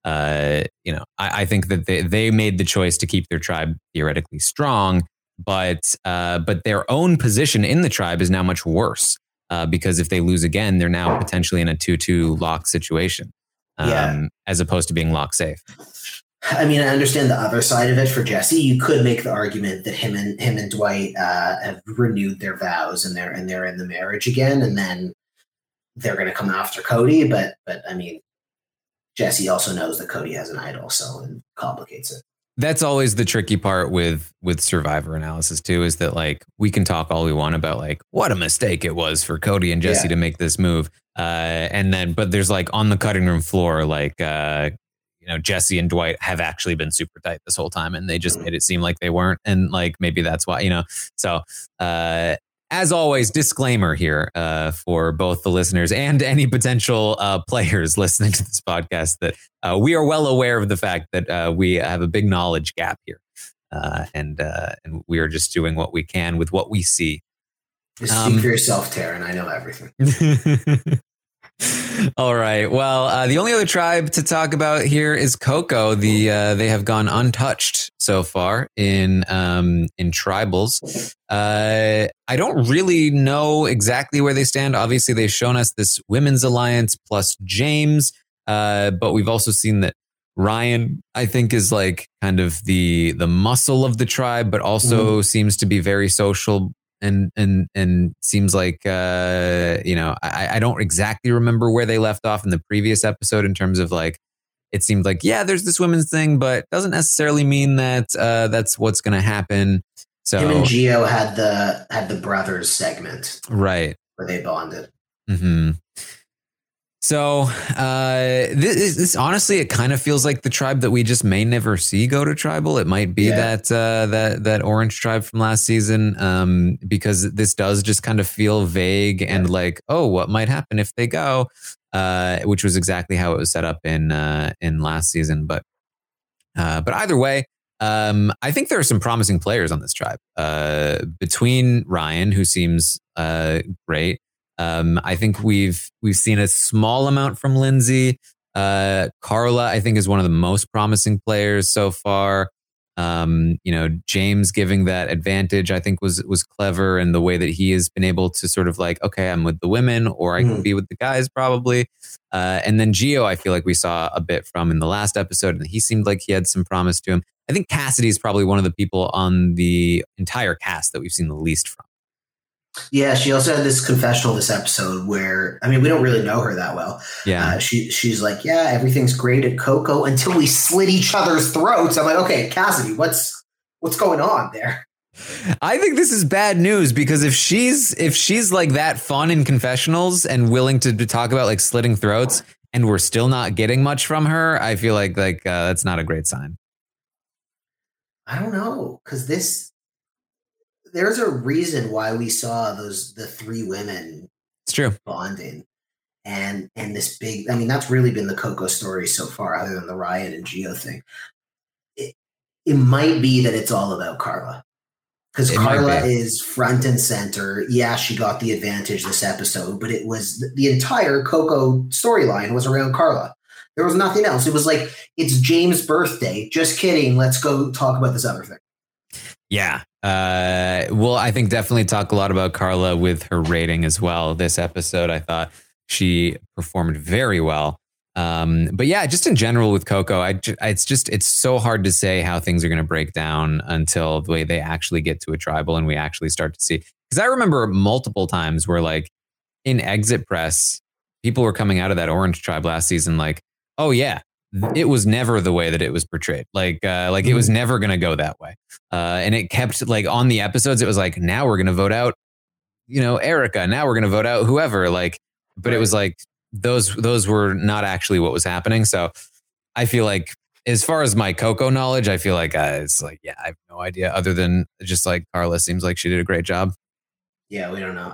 [SPEAKER 2] I think that they made the choice to keep their tribe theoretically strong, but their own position in the tribe is now much worse, because if they lose again, they're now potentially in a 2-2 lock situation, as opposed to being lock safe.
[SPEAKER 3] I mean, I understand the other side of it for Jesse. You could make the argument that him and Dwight have renewed their vows and they're in the marriage again, and then they're going to come after Cody. But I mean, Jesse also knows that Cody has an idol, so it complicates it.
[SPEAKER 2] That's always the tricky part with Survivor analysis too, is that like we can talk all we want about like what a mistake it was for Cody and Jesse to make this move, but there's like on the cutting room floor, like Jesse and Dwight have actually been super tight this whole time, and they just made it seem like they weren't. And like, maybe that's why, so, as always, disclaimer here, for both the listeners and any potential, players listening to this podcast, that, we are well aware of the fact that, we have a big knowledge gap here. And we are just doing what we can with what we see.
[SPEAKER 3] Just speak for yourself, Taryn. I know everything.
[SPEAKER 2] All right. Well, the only other tribe to talk about here is Coco. They have gone untouched so far in tribals. I don't really know exactly where they stand. Obviously, they've shown us this women's alliance plus James, but we've also seen that Ryan, I think, is like kind of the muscle of the tribe, but also seems to be very social. And seems like, I don't exactly remember where they left off in the previous episode in terms of like, it seemed like, there's this women's thing, but doesn't necessarily mean that that's what's going to happen. So
[SPEAKER 3] him and Gio had the brothers segment,
[SPEAKER 2] right,
[SPEAKER 3] where they bonded.
[SPEAKER 2] Mm-hmm. So this honestly, it kind of feels like the tribe that we just may never see go to tribal. It might be that orange tribe from last season, because this does just kind of feel vague and like, oh, what might happen if they go, which was exactly how it was set up in last season. But either way, I think there are some promising players on this tribe. Between Ryan, who seems great. I think we've seen a small amount from Lindsay. Carla, I think, is one of the most promising players so far. James giving that advantage, I think was clever, and the way that he has been able to sort of like, okay, I'm with the women, or I can be with the guys probably. And then Gio, I feel like we saw a bit from in the last episode, and he seemed like he had some promise to him. I think Cassidy is probably one of the people on the entire cast that we've seen the least from.
[SPEAKER 3] Yeah, she also had this confessional this episode where, I mean, we don't really know her that well.
[SPEAKER 2] Yeah,
[SPEAKER 3] she's like, yeah, everything's great at Coco until we slit each other's throats. I'm like, okay, Cassidy, what's going on there?
[SPEAKER 2] I think this is bad news, because if she's like that fun in confessionals and willing to talk about like slitting throats, and we're still not getting much from her, I feel like that's not a great sign.
[SPEAKER 3] I don't know, because there's a reason why we saw the three women.
[SPEAKER 2] It's true.
[SPEAKER 3] Bonding and this big, I mean, that's really been the Coco story so far, other than the Ryan and Gio thing. It might be that it's all about Carla, because Carla is front and center. Yeah, she got the advantage this episode, but it was the entire Coco storyline was around Carla. There was nothing else. It was like, it's James' birthday. Just kidding. Let's go talk about this other thing.
[SPEAKER 2] Yeah. Well, I think definitely talk a lot about Carla with her rating as well. This episode, I thought she performed very well. But yeah, just in general with Coco, it's so hard to say how things are going to break down until the way they actually get to a tribal and we actually start to see. Because I remember multiple times where like in exit press, people were coming out of that orange tribe last season like, oh yeah, it was never the way that it was portrayed. Like it was never going to go that way. And it kept like on the episodes, it was like, now we're going to vote out, Erica. Now we're going to vote out whoever. Like, but right. It was like those were not actually what was happening. So I feel like, as far as my Coco knowledge, I feel like it's like, yeah, I have no idea, other than just like Carla seems like she did a great job.
[SPEAKER 3] Yeah, we don't know.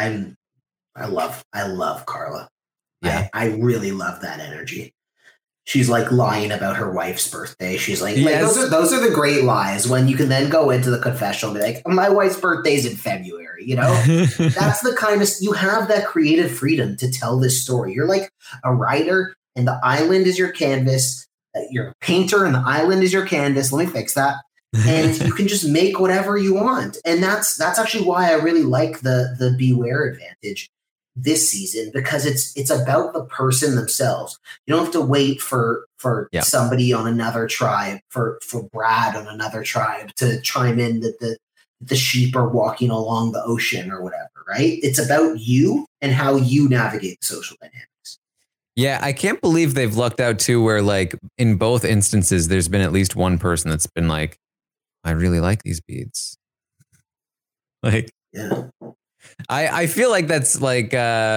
[SPEAKER 3] I love Carla.
[SPEAKER 2] Yeah,
[SPEAKER 3] I really love that energy. She's like lying about her wife's birthday. She's like, yes. those are the great lies, when you can then go into the confessional and be like, my wife's birthday's in February, That's the kind of, you have that creative freedom to tell this story. You're like a writer and the island is your canvas. You're a painter and the island is your canvas. Let me fix that. And you can just make whatever you want. And that's actually why I really like the Beware advantage this season, because it's about the person themselves. You don't have to wait for somebody on another tribe, for Brad on another tribe to chime in that the sheep are walking along the ocean or whatever, right? It's about you and how you navigate the social dynamics.
[SPEAKER 2] Yeah, I can't believe they've lucked out too, where like in both instances, there's been at least one person that's been like, I really like these beads. Like,
[SPEAKER 3] yeah.
[SPEAKER 2] I feel like that's like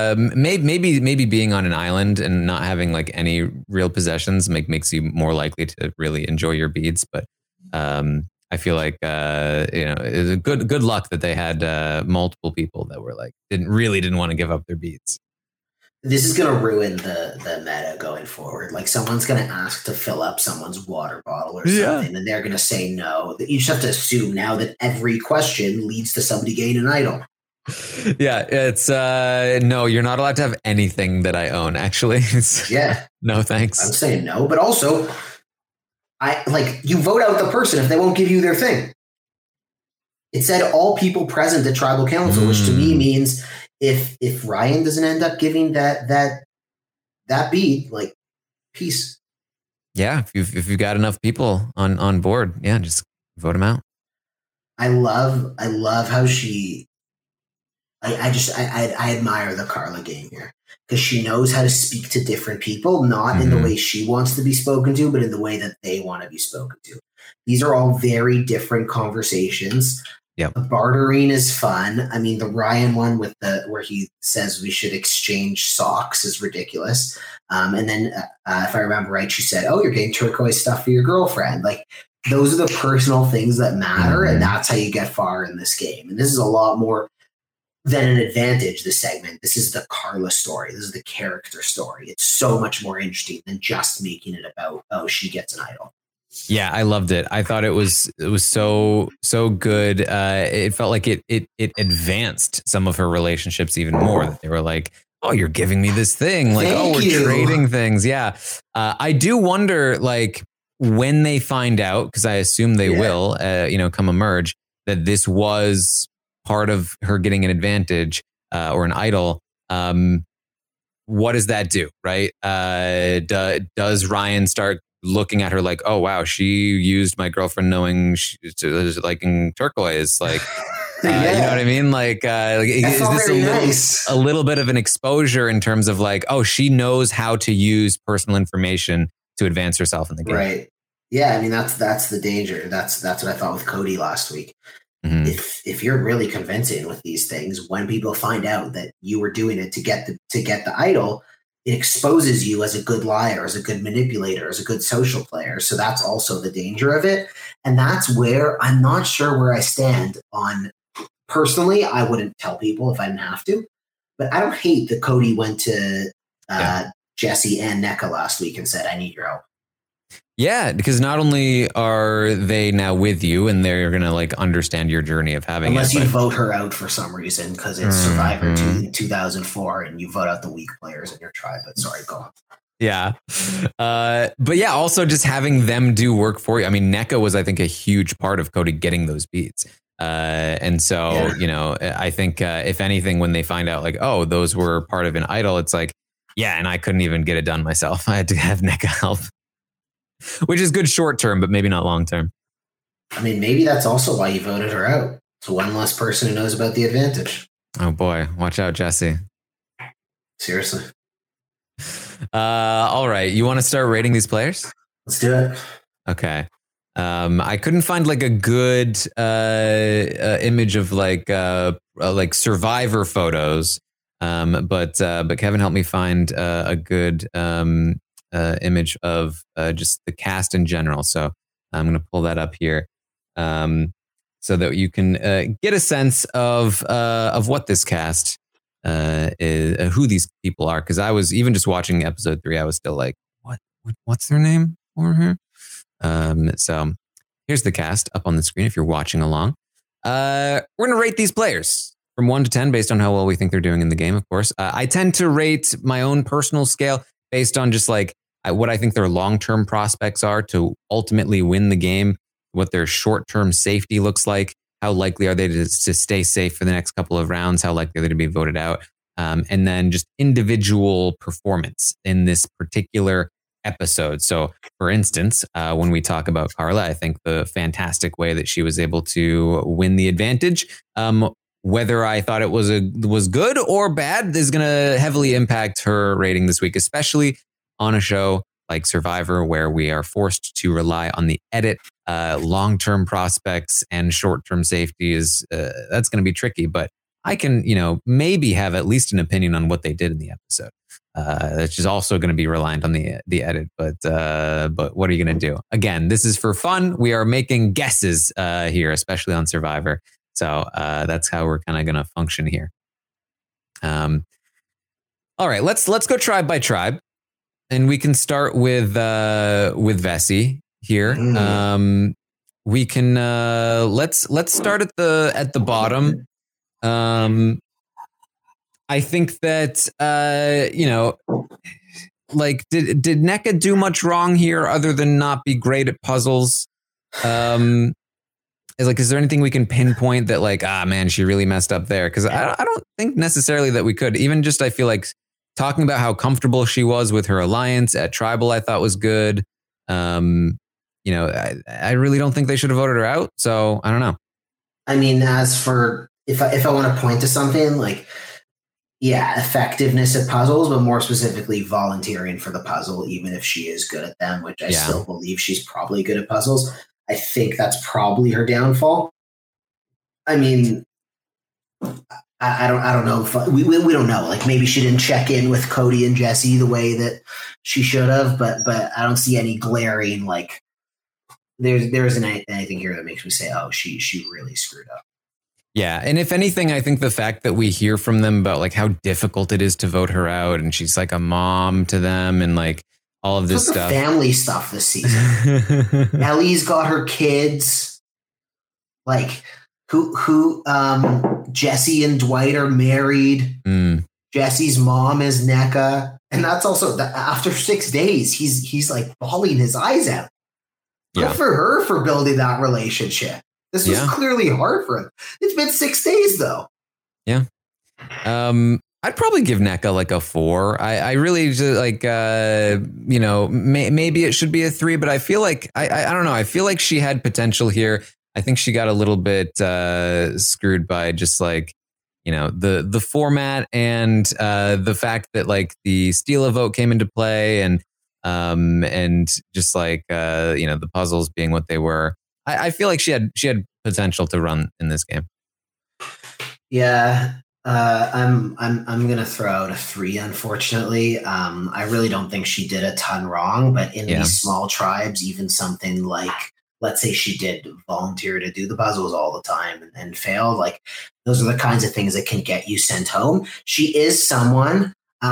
[SPEAKER 2] maybe being on an island and not having like any real possessions makes you more likely to really enjoy your beads. But I feel like it's a good luck that they had multiple people that were like didn't want to give up their beads.
[SPEAKER 3] This is going to ruin the meta going forward. Like someone's going to ask to fill up someone's water bottle or something, and they're going to say no. You just have to assume now that every question leads to somebody getting an idol.
[SPEAKER 2] Yeah, it's no, you're not allowed to have anything that I own, actually.
[SPEAKER 3] Yeah.
[SPEAKER 2] No, thanks.
[SPEAKER 3] I'm saying no, but also you vote out the person if they won't give you their thing. It said all people present at tribal council, which to me means if Ryan doesn't end up giving that bead, like, peace.
[SPEAKER 2] Yeah, if you've got enough people on board, yeah, just vote them out.
[SPEAKER 3] I love how she. I admire the Carla game here, because she knows how to speak to different people, not in the way she wants to be spoken to, but in the way that they want to be spoken to. These are all very different conversations.
[SPEAKER 2] Yep.
[SPEAKER 3] The bartering is fun. I mean, the Ryan one with where he says we should exchange socks is ridiculous. And then if I remember right, she said, "Oh, you're getting turquoise stuff for your girlfriend." Like those are the personal things that matter, and that's how you get far in this game. And this is a lot more than an advantage. This segment, this is the Carla story. This is the character story. It's so much more interesting than just making it about, oh, she gets an idol.
[SPEAKER 2] Yeah, I loved it. I thought it was so good. It felt like it advanced some of her relationships even more. That they were like, "Oh, you're giving me this thing." Like,
[SPEAKER 3] Thank
[SPEAKER 2] "Oh, we're
[SPEAKER 3] you.
[SPEAKER 2] trading things." Yeah. I do wonder, like, when they find out, because I assume they will, come emerge, that this was part of her getting an advantage or an idol. What does that do, right? Does Ryan start looking at her like, "Oh wow, she used my girlfriend knowing she's liking turquoise"? Like, you know what I mean? Like, is this a little bit of an exposure in terms of like, oh, she knows how to use personal information to advance herself in the game,
[SPEAKER 3] right? Yeah, I mean that's the danger. That's what I thought with Cody last week. Mm-hmm. If you're really convincing with these things, when people find out that you were doing it to get the idol, it exposes you as a good liar, as a good manipulator, as a good social player. So that's also the danger of it. And that's where I'm not sure where I stand on. Personally, I wouldn't tell people if I didn't have to. But I don't hate that Cody went to Jesse and NECA last week and said, "I need your help."
[SPEAKER 2] Yeah, because not only are they now with you and they're going to like understand your journey of having
[SPEAKER 3] unless you vote her out for some reason because it's Survivor 2004 and you vote out the weak players in your tribe. But sorry, go on.
[SPEAKER 2] Yeah. But yeah, also just having them do work for you. I mean, NECA was, I think, a huge part of Cody getting those beats. And so, I think if anything, when they find out like, oh, those were part of an idol, it's like, yeah, and I couldn't even get it done myself. I had to have NECA help. Which is good short term, but maybe not long term.
[SPEAKER 3] I mean, maybe that's also why you voted her out. So one less person who knows about the advantage.
[SPEAKER 2] Oh boy, watch out, Jesse.
[SPEAKER 3] Seriously.
[SPEAKER 2] All right, you want to start rating these players?
[SPEAKER 3] Let's do it.
[SPEAKER 2] Okay. I couldn't find like a good image of like Survivor photos, but Kevin helped me find a good image of just the cast in general. So I'm going to pull that up here so that you can get a sense of what this cast is, who these people are. Because I was even just watching episode 3, I was still like, what's their name over here? So here's the cast up on the screen if you're watching along. We're going to rate these players from 1 to 10 based on how well we think they're doing in the game, of course. I tend to rate my own personal scale based on just like what I think their long-term prospects are to ultimately win the game, what their short-term safety looks like, how likely are they to stay safe for the next couple of rounds, how likely are they to be voted out, and then just individual performance in this particular episode. So, for instance, when we talk about Carla, I think the fantastic way that she was able to win the advantage, whether I thought it was good or bad, is going to heavily impact her rating this week, especially on a show like Survivor, where we are forced to rely on the edit. Long-term prospects and short-term safety is that's going to be tricky, but I can, maybe have at least an opinion on what they did in the episode. That's just also going to be reliant on the edit, but what are you going to do? Again, this is for fun. We are making guesses here, especially on Survivor. So that's how we're kind of going to function here. All right, let's go tribe by tribe. And we can start with Vessi here. We can let's start at the bottom. I think that like did NECA do much wrong here other than not be great at puzzles? Is there anything we can pinpoint that like, man, she really messed up there? Because I don't think necessarily that we could. Even just I feel like talking about how comfortable she was with her alliance at Tribal, I thought was good. I really don't think they should have voted her out. So I don't know.
[SPEAKER 3] I mean, as for if I want to point to something like, yeah, effectiveness at puzzles, but more specifically volunteering for the puzzle, even if she is good at them, which I still believe she's probably good at puzzles. I think that's probably her downfall. I mean, I don't know if we don't know. Like maybe she didn't check in with Cody and Jesse the way that she should have, but I don't see any glaring like there isn't anything here that makes me say, oh, she really screwed up.
[SPEAKER 2] Yeah, and if anything, I think the fact that we hear from them about like how difficult it is to vote her out, and she's like a mom to them, and like all of this stuff,
[SPEAKER 3] family stuff this season. Ellie's got her kids. Like who Jesse and Dwight are married. Jesse's mom is NECA, and that's also after 6 days, he's like bawling his eyes out. Good for her for building that relationship. This was clearly hard for him. It's been 6 days though. Yeah.
[SPEAKER 2] I'd probably give NECA like a 4. I really just like, maybe it should be a 3, but I feel like, I don't know. I feel like she had potential here. I think she got a little bit screwed by just like, the format and the fact that like the steal a vote came into play and just like, the puzzles being what they were. I feel like she had potential to run in this game.
[SPEAKER 3] Yeah, I'm gonna throw out a 3. Unfortunately, I really don't think she did a ton wrong. But in these small tribes, even something like, let's say she did volunteer to do the puzzles all the time and failed, like those are the kinds of things that can get you sent home. She is someone.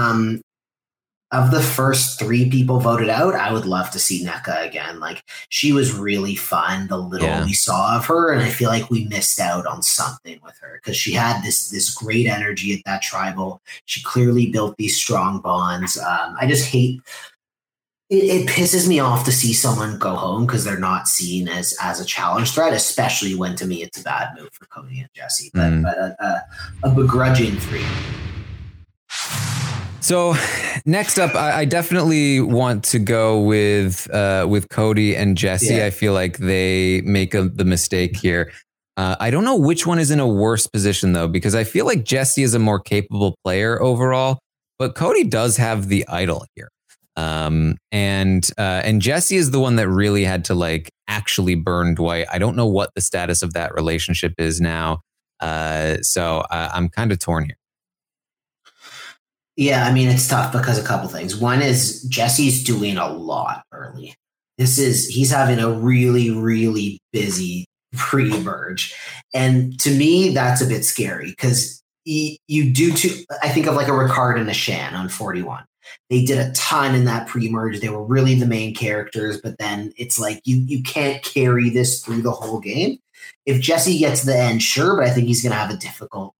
[SPEAKER 3] Of the first 3 people voted out, I would love to see NECA again. Like she was really fun, the little we saw of her, and I feel like we missed out on something with her because she had this great energy at that tribal. She clearly built these strong bonds. I just hate it pisses me off to see someone go home because they're not seen as a challenge threat, especially when to me it's a bad move for Cody and Jesse. But a begrudging 3.
[SPEAKER 2] So next up, I definitely want to go with Cody and Jesse. I feel like they make the mistake here. I don't know which one is in a worse position though, because I feel like Jesse is a more capable player overall, but Cody does have the idol here. And Jesse is the one that really had to like actually burn Dwight. I don't know what the status of that relationship is now. So I'm kind of torn here.
[SPEAKER 3] Yeah, I mean, it's tough because a couple things. One is Jesse's doing a lot early. He's having a really, really busy pre-merge. And to me, that's a bit scary because I think of like a Ricard and a Shan on 41. They did a ton in that pre-merge. They were really the main characters, but then it's like you can't carry this through the whole game. If Jesse gets to the end, sure, but I think he's going to have a difficult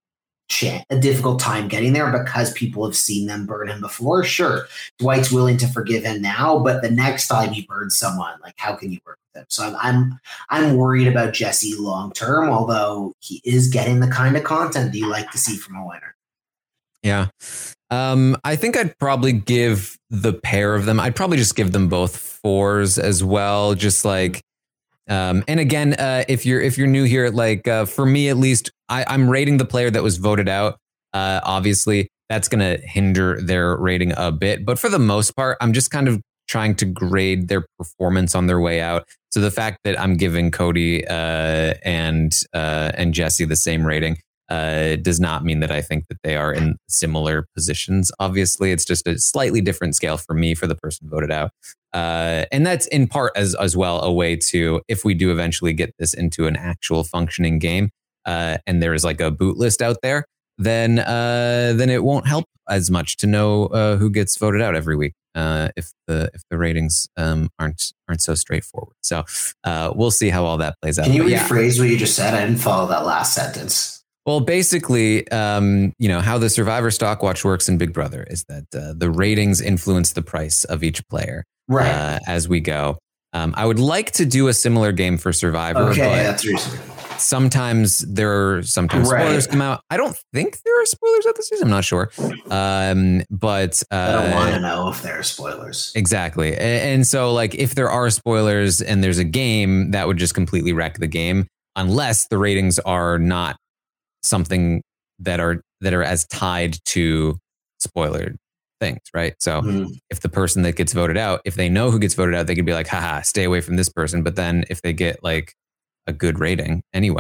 [SPEAKER 3] time getting there because people have seen them burn him before. Sure, Dwight's willing to forgive him now, but the next time he burns someone, like how can you work with him? So I'm worried about Jesse long term, although he is getting the kind of content that you like to see from a winner.
[SPEAKER 2] Yeah. I think I'd probably give the pair of them. I'd probably just give them both 4s as well. Just like, and again, if you're new here, like for me at least, I'm rating the player that was voted out. Obviously, that's going to hinder their rating a bit, but for the most part, I'm just kind of trying to grade their performance on their way out. So the fact that I'm giving Cody and Jesse the same rating does not mean that I think that they are in similar positions. Obviously, it's just a slightly different scale for me for the person voted out. And that's in part as well a way to, if we do eventually get this into an actual functioning game, and there is like a boot list out there, then it won't help as much to know who gets voted out every week if the ratings aren't so straightforward. So we'll see how all that plays out.
[SPEAKER 3] Can you rephrase what you just said? I didn't follow that last sentence.
[SPEAKER 2] Well, basically, how the Survivor Stockwatch works in Big Brother is that the ratings influence the price of each player as we go. I would like to do a similar game for Survivor.
[SPEAKER 3] Okay,
[SPEAKER 2] but
[SPEAKER 3] that's reasonable.
[SPEAKER 2] Sometimes spoilers come out. I don't think there are spoilers at this season. I'm not sure. But I don't
[SPEAKER 3] want to know if there are spoilers.
[SPEAKER 2] Exactly. And so like if there are spoilers and there's a game, that would just completely wreck the game unless the ratings are not something that are as tied to spoiler things, right? So if the person that gets voted out, if they know who gets voted out, they could be like, haha, stay away from this person. But then if they get like a good rating anyway,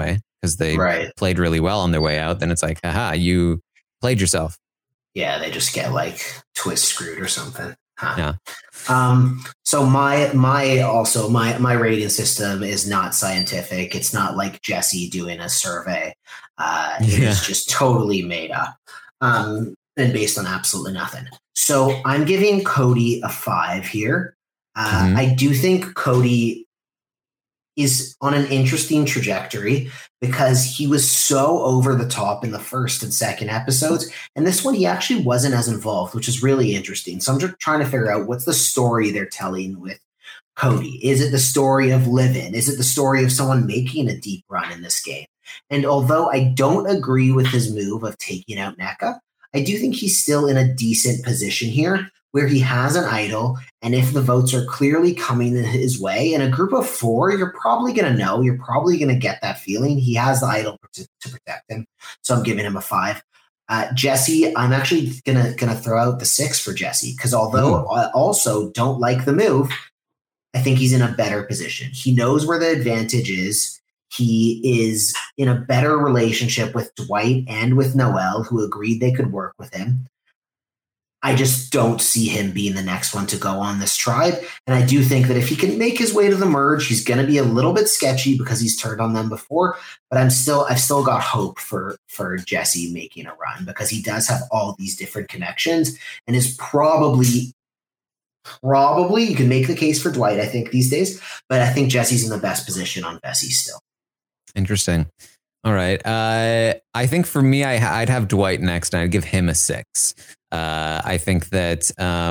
[SPEAKER 2] because they played really well on their way out, then it's like, haha, you played yourself.
[SPEAKER 3] Yeah, they just get like twist screwed or something. Huh.
[SPEAKER 2] Yeah.
[SPEAKER 3] So my rating system is not scientific. It's not like Jesse doing a survey. It is just totally made up and based on absolutely nothing. So I'm giving Cody a 5 here. I do think Cody is on an interesting trajectory because he was so over the top in the first and second episodes. And this one, he actually wasn't as involved, which is really interesting. So I'm just trying to figure out what's the story they're telling with Cody. Is it the story of Livin? Is it the story of someone making a deep run in this game? And although I don't agree with his move of taking out NECA, I do think he's still in a decent position here where he has an idol. And if the votes are clearly coming in his way in a group of 4, you're probably going to know, you're probably going to get that feeling. He has the idol to protect him. So I'm giving him a 5. Jesse, I'm actually going to throw out the 6 for Jesse because although I also don't like the move, I think he's in a better position. He knows where the advantage is. He is in a better relationship with Dwight and with Noelle, who agreed they could work with him. I just don't see him being the next one to go on this tribe. And I do think that if he can make his way to the merge, he's going to be a little bit sketchy because he's turned on them before. But I've still got hope for Jesse making a run because he does have all these different connections and is probably you can make the case for Dwight, I think, these days. But I think Jesse's in the best position on Bessie still. Interesting.
[SPEAKER 2] All right. I think for me, I'd have Dwight next, and I'd give him a 6. I think that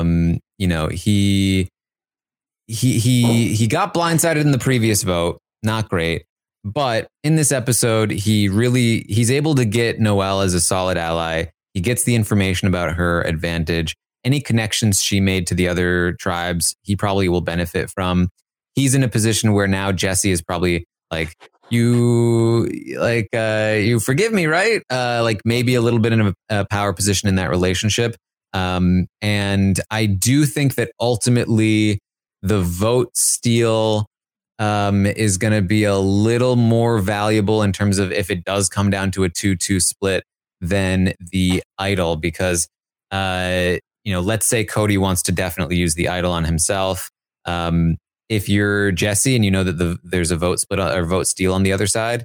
[SPEAKER 2] he got blindsided in the previous vote, not great, but in this episode, he's able to get Noelle as a solid ally. He gets the information about her advantage. Any connections she made to the other tribes, he probably will benefit from. He's in a position where now Jesse is probably like, you forgive me, right? Like maybe a little bit in a power position in that relationship. And I do think that ultimately the vote steal is going to be a little more valuable in terms of if it does come down to a 2-2 split than the idol, because let's say Cody wants to definitely use the idol on himself. If you're Jesse and you know that there's a vote split or vote steal on the other side,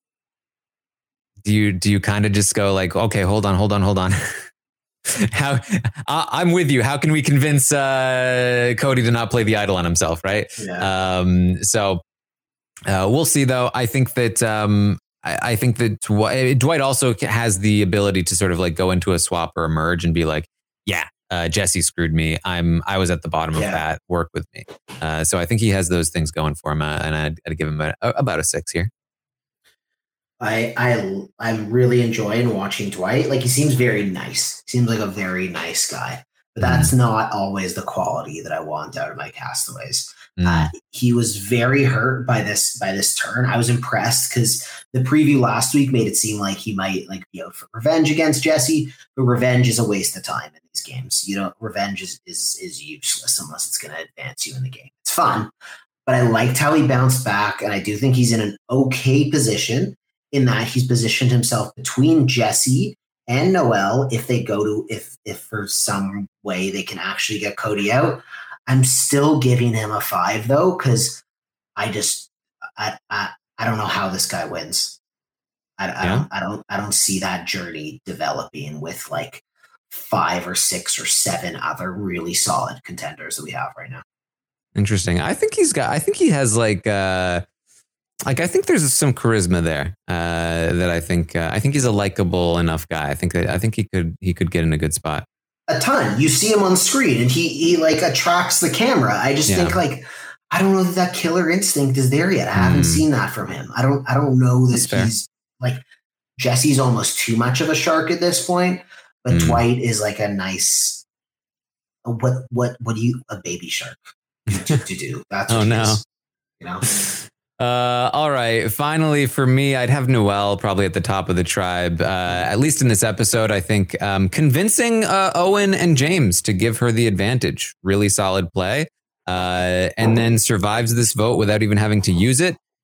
[SPEAKER 2] do you kind of just go like, okay, hold on. How I'm with you. How can we convince Cody to not play the idol on himself, right?
[SPEAKER 3] Yeah.
[SPEAKER 2] So we'll see. Though I think that I think that Dwight also has the ability to sort of like go into a swap or a merge and be like, yeah. Jesse screwed me. I was at the bottom of that. Work with me. So I think he has those things going for him, and I'd give him about a 6 here.
[SPEAKER 3] I'm really enjoying watching Dwight. Like he seems very nice. Seems like a very nice guy. But that's not always the quality that I want out of my castaways. He was very hurt by this turn. I was impressed because the preview last week made it seem like he might like be out for revenge against Jesse, but revenge is a waste of time in these games. Revenge is useless unless it's going to advance you in the game. It's fun, but I liked how he bounced back, and I do think he's in an okay position in that he's positioned himself between Jesse and Noelle if they go to if for some way they can actually get Cody out. I'm still giving him a 5 though, because I don't know how this guy wins. I don't see that journey developing with like 5 or 6 or 7 other really solid contenders that we have right now.
[SPEAKER 2] Interesting. I think he has like I think there's some charisma there that I think he's a likable enough guy. I think he could get in a good spot.
[SPEAKER 3] A ton. You see him on screen and he like attracts the camera. I just think like, I don't know that killer instinct is there yet. I haven't seen that from him. I don't know that he's like, Jesse's almost too much of a shark at this point, but Dwight is like a nice, what do you, a baby shark to do? That's what he is,
[SPEAKER 2] all right. Finally, for me, I'd have Noelle probably at the top of the tribe. At least in this episode, I think convincing Owen and James to give her the advantage. Really solid play. And then survives this vote without even having to use it.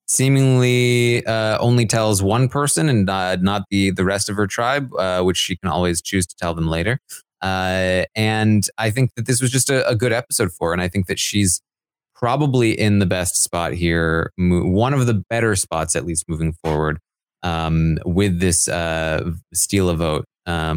[SPEAKER 2] seemingly only tells one person and not the rest of her tribe, which she can always choose to tell them later. And I think that this was just a good episode for her. And I think that she's probably in the best spot here, one of the better spots, at least moving forward, with this steal a vote.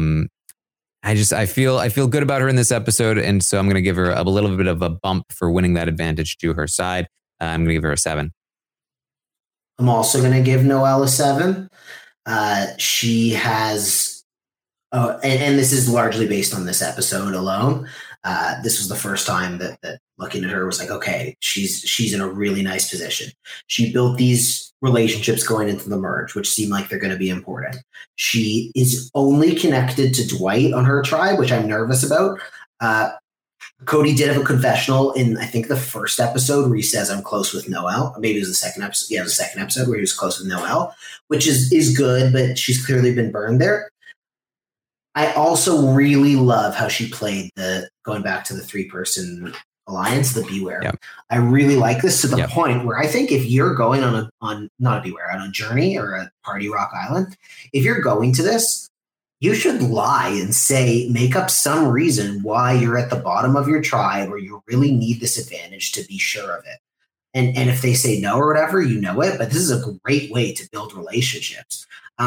[SPEAKER 2] I feel good about her in this episode. And so I'm going to give her a little bit of a bump for winning that advantage to her side. I'm going to give her a 7.
[SPEAKER 3] I'm also going to give Noelle a 7. She has... and this is largely based on this episode alone. This was the first time that looking at her was like, okay, she's in a really nice position. She built these relationships going into the merge, which seem like they're going to be important. She is only connected to Dwight on her tribe, which I'm nervous about. Cody did have a confessional in, I think, the first episode where he says, I'm close with Noelle. Maybe it was the second episode. Yeah, it was the second episode where he was close with Noelle, which is good, but she's clearly been burned there. I also really love how she played going back to the 3-person alliance, the Beware. Yep. I really like this to the point where I think if you're going on a journey or a party Rock Island, if you're going to this, you should lie and make up some reason why you're at the bottom of your tribe or you really need this advantage to be sure of it. And if they say no or whatever, you know it, but this is a great way to build relationships.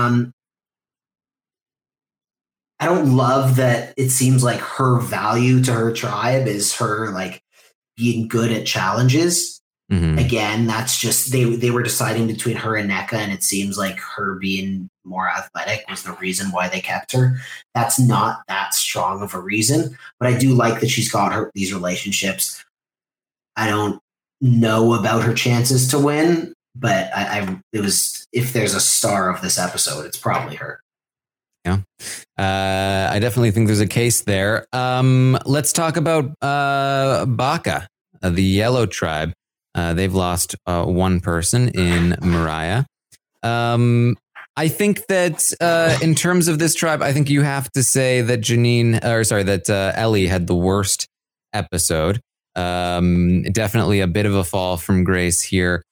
[SPEAKER 3] I don't love that it seems like her value to her tribe is her like being good at challenges. Mm-hmm. Again, that's just they were deciding between her and NECA, and it seems like her being more athletic was the reason why they kept her. That's not that strong of a reason, but I do like that she's got these relationships. I don't know about her chances to win, but if there's a star of this episode, it's probably her.
[SPEAKER 2] Yeah, I definitely think there's a case there. Let's talk about Baka, the Yellow Tribe. They've lost one person in Mariah. I think that in terms of this tribe, I think you have to say that Ellie had the worst episode. Definitely a bit of a fall from grace here.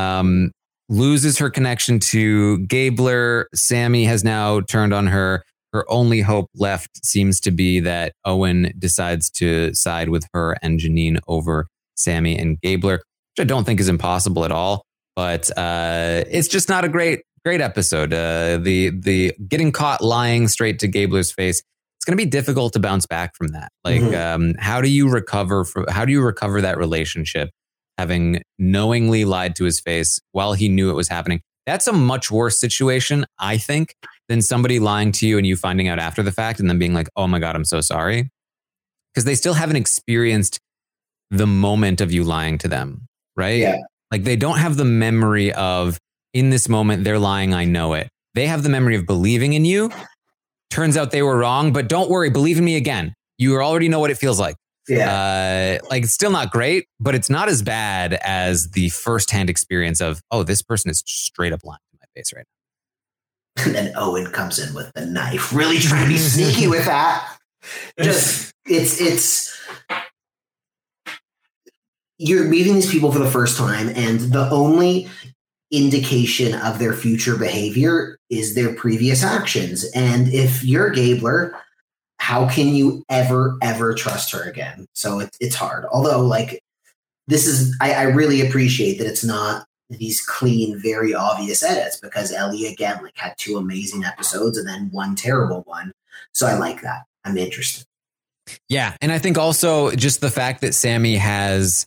[SPEAKER 2] Loses her connection to Gabler. Sammy has now turned on her. Her only hope left seems to be that Owen decides to side with her and Janine over Sammy and Gabler, which I don't think is impossible at all. But it's just not a great episode. The getting caught lying straight to Gabler's face, it's going to be difficult to bounce back from that. Like, how do you recover that relationship? Having knowingly lied to his face while he knew it was happening. That's a much worse situation, I think, than somebody lying to you and you finding out after the fact and then being like, oh my God, I'm so sorry. Because they still haven't experienced the moment of you lying to them, right?
[SPEAKER 3] Yeah.
[SPEAKER 2] Like they don't have the memory of, in this moment, they're lying, I know it. They have the memory of believing in you. Turns out they were wrong, but don't worry, believe in me again. You already know what it feels like.
[SPEAKER 3] Yeah.
[SPEAKER 2] It's still not great, but it's not as bad as the firsthand experience of, oh, this person is straight up lying to my face right now.
[SPEAKER 3] And then Owen comes in with the knife, really trying to be sneaky with that. Just, it's, you're meeting these people for the first time, and the only indication of their future behavior is their previous actions. And if you're Gabler, how can you ever trust her again? So it's hard. Although, like, this is, I really appreciate that it's not these clean, very obvious edits, because Ellie, again, like, had 2 amazing episodes and then 1 terrible one. So I like that. I'm interested.
[SPEAKER 2] Yeah. And I think also just the fact that Sammy has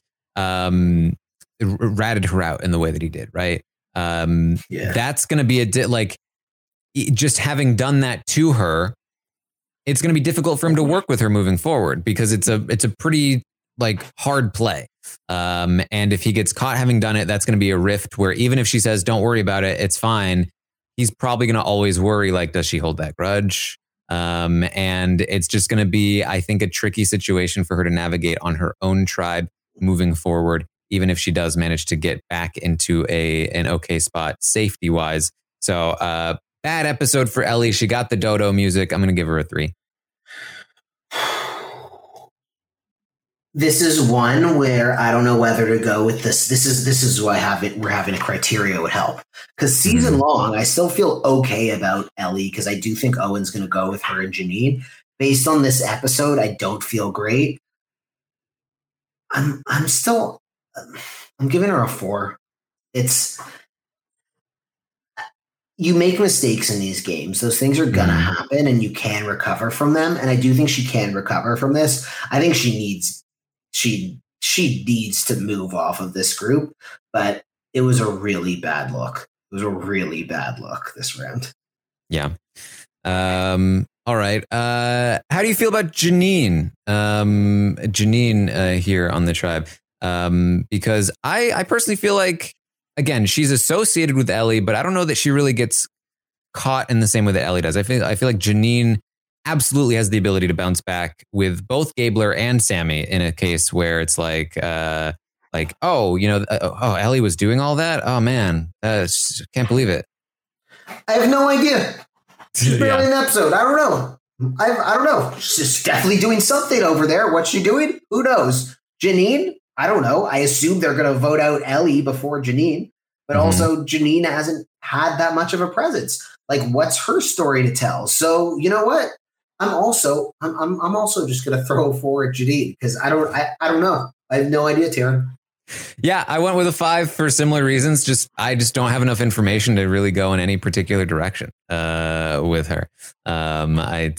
[SPEAKER 2] ratted her out in the way that he did, right? That's going to be just having done that to her, it's going to be difficult for him to work with her moving forward because it's a pretty like hard play. And if he gets caught having done it, that's going to be a rift where even if she says, don't worry about it, it's fine. He's probably going to always worry, like, does she hold that grudge? And it's just going to be, I think, a tricky situation for her to navigate on her own tribe moving forward, even if she does manage to get back into an okay spot safety wise. So, bad episode for Ellie. She got the dodo music. I'm going to give her a 3.
[SPEAKER 3] This is one where I don't know whether to go with this. This is why we're having a criteria would help. Because season long, I still feel okay about Ellie because I do think Owen's going to go with her and Janine. Based on this episode, I don't feel great. I'm giving her a 4. You make mistakes in these games. Those things are going to happen and you can recover from them. And I do think she can recover from this. I think she needs to move off of this group, but it was a really bad look. It was a really bad look this round.
[SPEAKER 2] Yeah. All right. How do you feel about Janine? Janine here on the tribe. Because I personally feel like, again, she's associated with Ellie, but I don't know that she really gets caught in the same way that Ellie does. I feel like Janine absolutely has the ability to bounce back with both Gabler and Sammy in a case where it's like, Ellie was doing all that. Oh man, can't believe it.
[SPEAKER 3] I have no idea. She's barely in the episode. I don't know. I don't know. She's definitely doing something over there. What's she doing? Who knows? Janine? I don't know. I assume they're going to vote out Ellie before Janine, but also Janine hasn't had that much of a presence. Like, what's her story to tell? So you know what? I'm also just going to throw forward Janine because I don't know. I have no idea, Taryn.
[SPEAKER 2] Yeah, I went with a 5 for similar reasons. I just don't have enough information to really go in any particular direction with her. I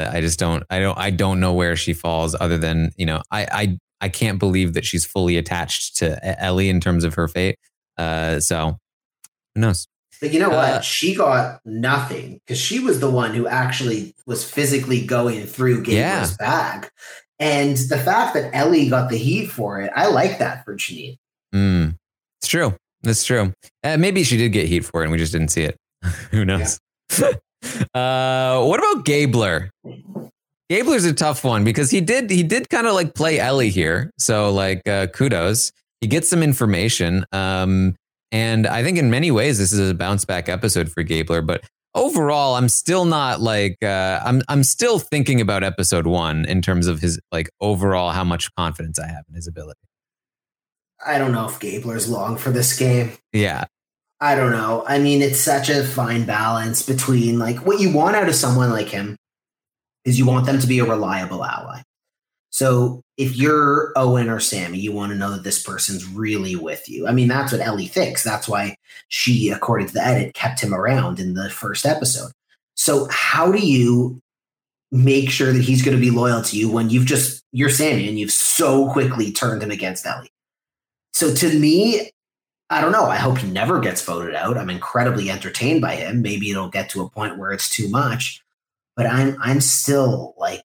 [SPEAKER 2] don't know where she falls other than, I can't believe that she's fully attached to Ellie in terms of her fate. So who knows?
[SPEAKER 3] But you know what? She got nothing because she was the one who actually was physically going through Gabler's bag. And the fact that Ellie got the heat for it, I like that for Janine.
[SPEAKER 2] It's true. That's true. Maybe she did get heat for it and we just didn't see it. Who knows? Yeah. What about Gabler? Gabler's a tough one because he did kind of like play Ellie here. So like kudos. He gets some information. And I think in many ways this is a bounce back episode for Gabler, but overall I'm still not like I'm still thinking about episode 1 in terms of his like overall how much confidence I have in his ability.
[SPEAKER 3] I don't know if Gabler's long for this game.
[SPEAKER 2] Yeah.
[SPEAKER 3] I don't know. I mean, it's such a fine balance between like what you want out of someone like him is you want them to be a reliable ally. So if you're Owen or Sammy, you want to know that this person's really with you. I mean, that's what Ellie thinks. That's why she, according to the edit, kept him around in the first episode. So how do you make sure that he's going to be loyal to you when you're Sammy and you've so quickly turned him against Ellie? So to me, I don't know. I hope he never gets voted out. I'm incredibly entertained by him. Maybe it'll get to a point where it's too much, but I'm still like,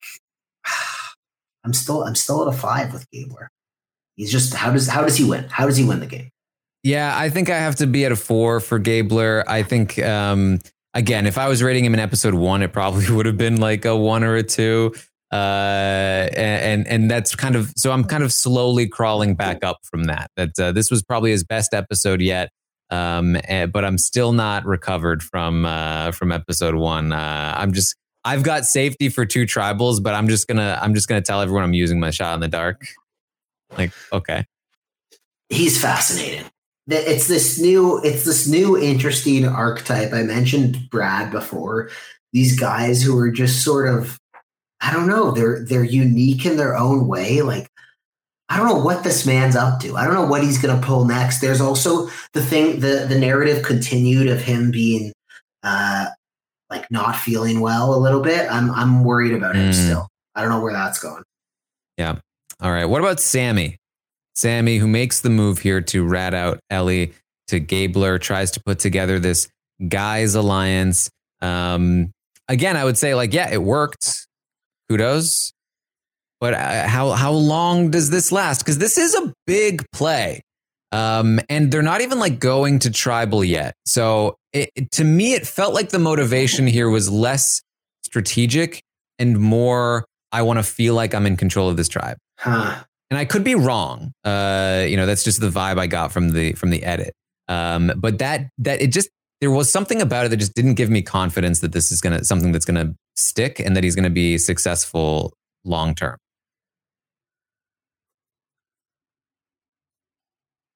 [SPEAKER 3] I'm still at a 5 with Gabler. He's just how does he win? How does he win the game?
[SPEAKER 2] Yeah, I think I have to be at a 4 for Gabler. I think again, if I was rating him in episode 1, it probably would have been like a 1 or a 2. And that's kind of so I'm kind of slowly crawling back up from that. This was probably his best episode yet. But I'm still not recovered from episode 1. I've got safety for 2 tribals, but I'm just gonna tell everyone I'm using my shot in the dark. Like, okay.
[SPEAKER 3] He's fascinating. It's this new interesting archetype. I mentioned Brad before. These guys who are just sort of, I don't know, they're unique in their own way. Like, I don't know what this man's up to. I don't know what he's gonna pull next. There's also the narrative continued of him being like not feeling well a little bit. I'm worried about him still. I don't know where that's going.
[SPEAKER 2] Yeah. All right. What about Sammy? Sammy, who makes the move here to rat out Ellie to Gabler, tries to put together this guys alliance. Again, I would say like, yeah, it worked. Kudos. But how long does this last? Because this is a big play. And they're not even like going to tribal yet. So to me, it felt like the motivation here was less strategic and more, I want to feel like I'm in control of this tribe. And I could be wrong. That's just the vibe I got from the edit. But that it just, there was something about it that just didn't give me confidence that this is something that's going to stick and that he's going to be successful long term.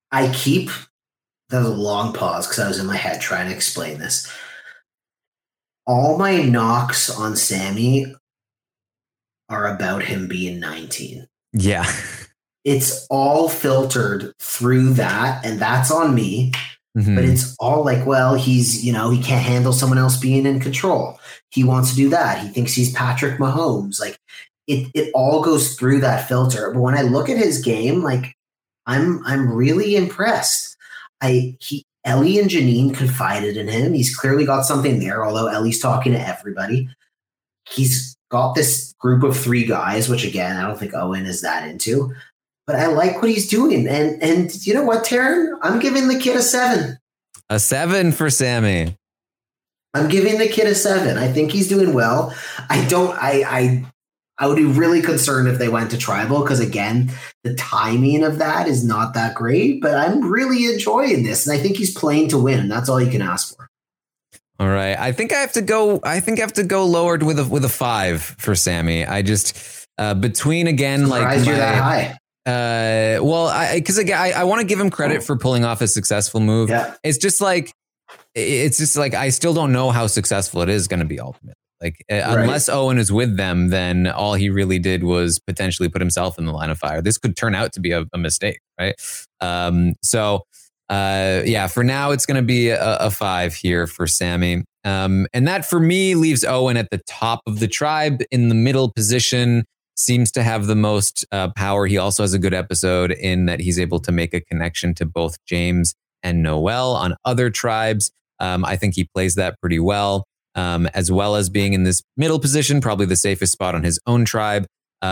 [SPEAKER 3] That was a long pause because I was in my head trying to explain this. All my knocks on Sammy are about him being 19.
[SPEAKER 2] Yeah.
[SPEAKER 3] It's all filtered through that, and that's on me. Mm-hmm. But it's all like, well, he's, he can't handle someone else being in control. He wants to do that. He thinks he's Patrick Mahomes. Like it all goes through that filter. But when I look at his game, like I'm really impressed. Ellie and Janine confided in him. He's clearly got something there, although Ellie's talking to everybody. He's got this group of 3 guys, which again, I don't think Owen is that into. But I like what he's doing. And you know what, Taryn? I'm giving the kid a 7.
[SPEAKER 2] A 7 for Sammy.
[SPEAKER 3] I'm giving the kid a 7. I think he's doing well. I would be really concerned if they went to tribal because, again, the timing of that is not that great. But I'm really enjoying this, and I think he's playing to win, and that's all you can ask for.
[SPEAKER 2] All right, I think I have to go lowered with a 5 for Sammy. I just between again
[SPEAKER 3] Surprised you're that high.
[SPEAKER 2] Because again, I want to give him credit for pulling off a successful move.
[SPEAKER 3] Yeah.
[SPEAKER 2] It's just like I still don't know how successful it is going to be ultimately. Like unless Owen is with them, then all he really did was potentially put himself in the line of fire. This could turn out to be a mistake, right? For now it's going to be a 5 here for Sammy. And that for me leaves Owen at the top of the tribe in the middle position. Seems to have the most power. He also has a good episode in that he's able to make a connection to both James and Noelle on other tribes. I think he plays that pretty well. As well as being in this middle position, probably the safest spot on his own tribe.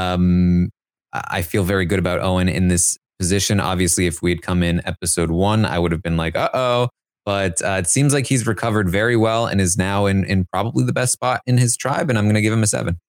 [SPEAKER 2] I feel very good about Owen in this position. Obviously, if we had come in episode 1, I would have been like, uh-oh. But it seems like he's recovered very well and is now in probably the best spot in his tribe. And I'm going to give him a 7.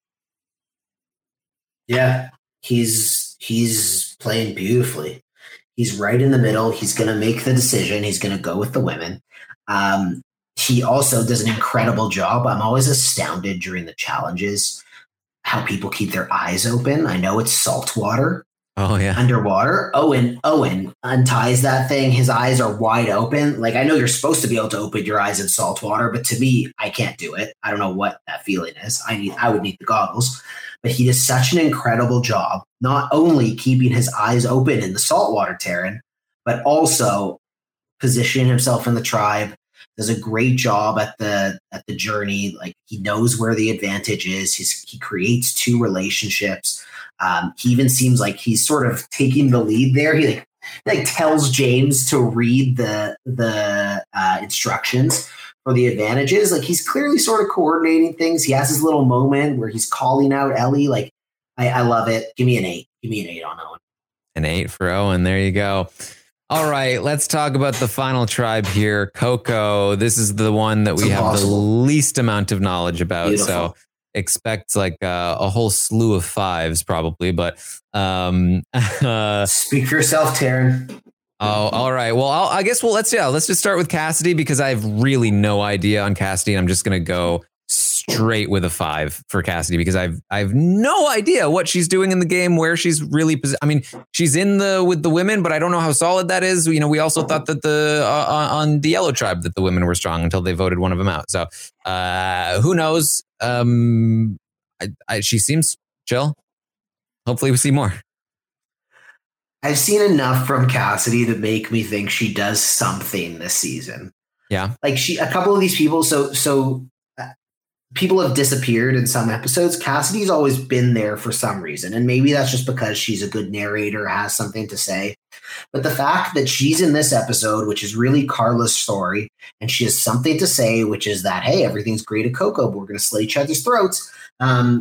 [SPEAKER 3] Yeah, he's playing beautifully. He's right in the middle. He's going to make the decision. He's going to go with the women. He also does an incredible job. I'm always astounded during the challenges how people keep their eyes open. I know it's salt water.
[SPEAKER 2] Oh, yeah.
[SPEAKER 3] Underwater. Owen unties that thing. His eyes are wide open. Like, I know you're supposed to be able to open your eyes in salt water, but to me, I can't do it. I don't know what that feeling is. I would need the goggles. But he does such an incredible job, not only keeping his eyes open in the saltwater, Taryn, but also positioning himself in the tribe. Does a great job at the journey. Like, he knows where the advantage is. He creates 2 relationships. He even seems like he's sort of taking the lead there. He tells James to read the instructions for the advantages. Like, he's clearly sort of coordinating things. He has his little moment where he's calling out Ellie. Like, I love it. Give me an 8. Give me an 8 on Owen.
[SPEAKER 2] An 8 for Owen. There you go. All right, let's talk about the final tribe here, Coco. This is the one that we have the least amount of knowledge about. Beautiful. So expect like a whole slew of 5s probably, but
[SPEAKER 3] speak for yourself, Taryn.
[SPEAKER 2] Oh, all right. Well, I guess let's just start with Cassidy because I have really no idea on Cassidy. And I'm just going to go straight with a 5 for Cassidy because I have no idea what she's doing in the game, where she's really. I mean, she's with the women, but I don't know how solid that is. You know, we also thought that on the Yellow Tribe that the women were strong until they voted one of them out. So who knows? She seems chill. Hopefully, we see more.
[SPEAKER 3] I've seen enough from Cassidy to make me think she does something this season.
[SPEAKER 2] Yeah,
[SPEAKER 3] like a couple of these people. So. People have disappeared in some episodes. Cassidy's always been there for some reason. And maybe that's just because she's a good narrator, has something to say. But the fact that she's in this episode, which is really Carla's story, and she has something to say, which is that, hey, everything's great at Coco, but we're going to slit each other's throats. I'm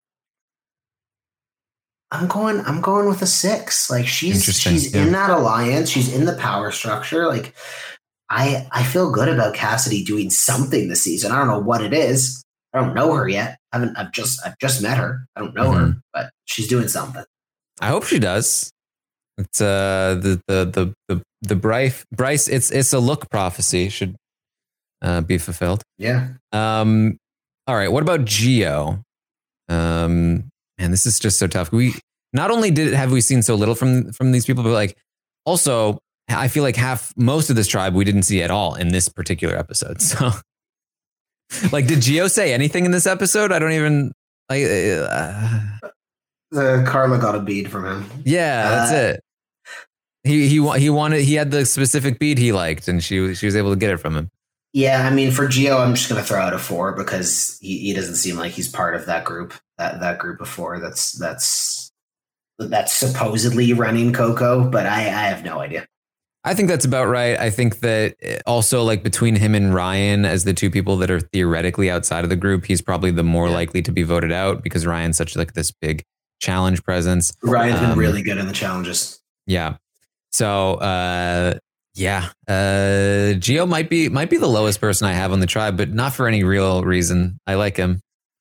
[SPEAKER 3] going with a 6. Like, she's in that alliance. She's in the power structure. Like, I feel good about Cassidy doing something this season. I don't know what it is. I don't know her yet. I've just met her. I don't know her, but she's doing something.
[SPEAKER 2] I hope she does. It's the Bryce. It's a look prophecy should be fulfilled.
[SPEAKER 3] Yeah.
[SPEAKER 2] All right. What about Gio? Man, this is just so tough. We not only have we seen so little from these people, but like also I feel like most of this tribe we didn't see at all in this particular episode. So, like, did Gio say anything in this episode? I don't even like.
[SPEAKER 3] The Carla got a bead from him.
[SPEAKER 2] Yeah, that's it. He had the specific bead he liked, and she was able to get it from him.
[SPEAKER 3] Yeah, I mean, for Gio, I'm just going to throw out a 4 because he doesn't seem like he's part of that group. That group of 4 that's supposedly running Coco, but I have no idea.
[SPEAKER 2] I think that's about right. I think that also, like, between him and Ryan as the two people that are theoretically outside of the group, he's probably the more likely to be voted out because Ryan's such like this big challenge presence.
[SPEAKER 3] Ryan's been really good in the challenges.
[SPEAKER 2] Yeah. So, Gio might be the lowest person I have on the tribe, but not for any real reason. I like him.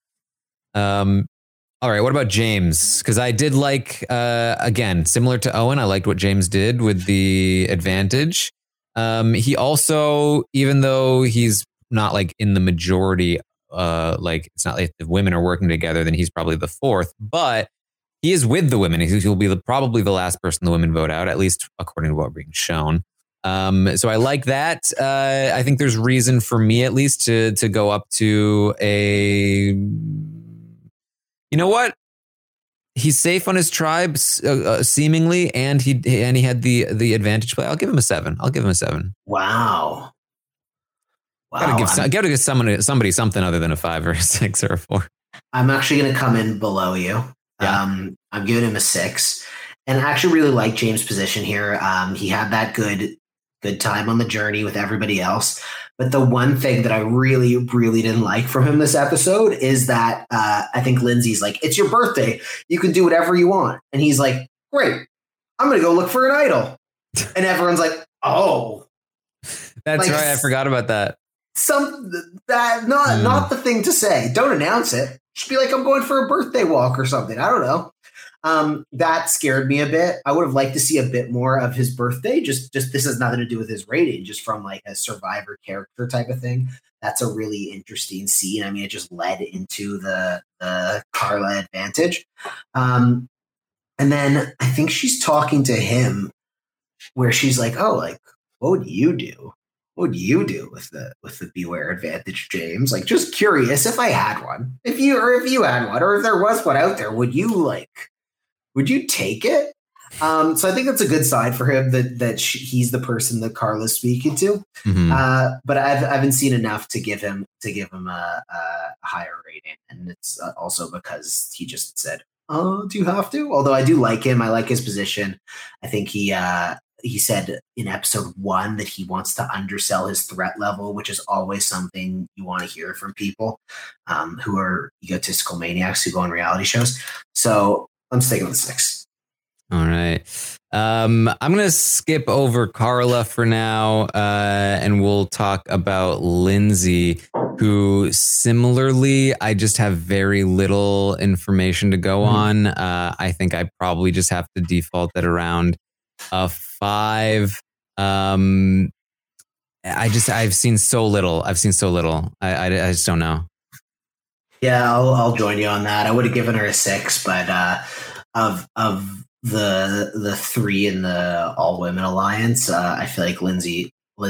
[SPEAKER 2] All right. What about James? Because I did like, again, similar to Owen, I liked what James did with the advantage. He also, even though he's not like in the majority, like it's not like the women are working together, then he's probably the 4th, but he is with the women. He'll be probably the last person the women vote out, at least according to what we're being shown. So I like that. I think there's reason for me at least to go up to a... You know what? He's safe on his tribe, seemingly, and he had the advantage play. I'll give him a 7.
[SPEAKER 3] Wow.
[SPEAKER 2] Gotta give somebody something other than a 5 or a 6 or a 4.
[SPEAKER 3] I'm actually going to come in below you. Yeah. I'm giving him a 6, and I actually really like James' position here. He had that good time on the journey with everybody else. But the one thing that I really, really didn't like from him this episode is that I think Lindsay's like, it's your birthday. You can do whatever you want. And he's like, great, I'm going to go look for an idol. And everyone's like, oh.
[SPEAKER 2] That's
[SPEAKER 3] like,
[SPEAKER 2] right. I forgot about that.
[SPEAKER 3] Not the thing to say. Don't announce it. Just be like, I'm going for a birthday walk or something. I don't know. That scared me a bit. I would have liked to see a bit more of his birthday. Just this has nothing to do with his rating, just from like a Survivor character type of thing. That's a really interesting scene. I mean, it just led into the Carla advantage. And then I think she's talking to him where she's like, oh, like, what would you do? What would you do with the Beware advantage, James? Like, just curious if I had one, if you had one, or if there was one out there, would you take it? So I think that's a good sign for him that he's the person that Carla's speaking to. Mm-hmm. But I haven't seen enough to give him a higher rating, and it's also because he just said, "Oh, do you have to?" Although I do like him, I like his position. I think he said in episode 1 that he wants to undersell his threat level, which is always something you want to hear from people who are egotistical maniacs who go on reality shows. So I'm sticking with 6.
[SPEAKER 2] All right. I'm going to skip over Carla for now, and we'll talk about Lindsay, who similarly, I just have very little information to go on. I think I probably just have to default that around a 5. I've seen so little. I just don't know.
[SPEAKER 3] Yeah, I'll join you on that. I would have given her a 6, but of the 3 in the all women alliance, I feel like Lindsay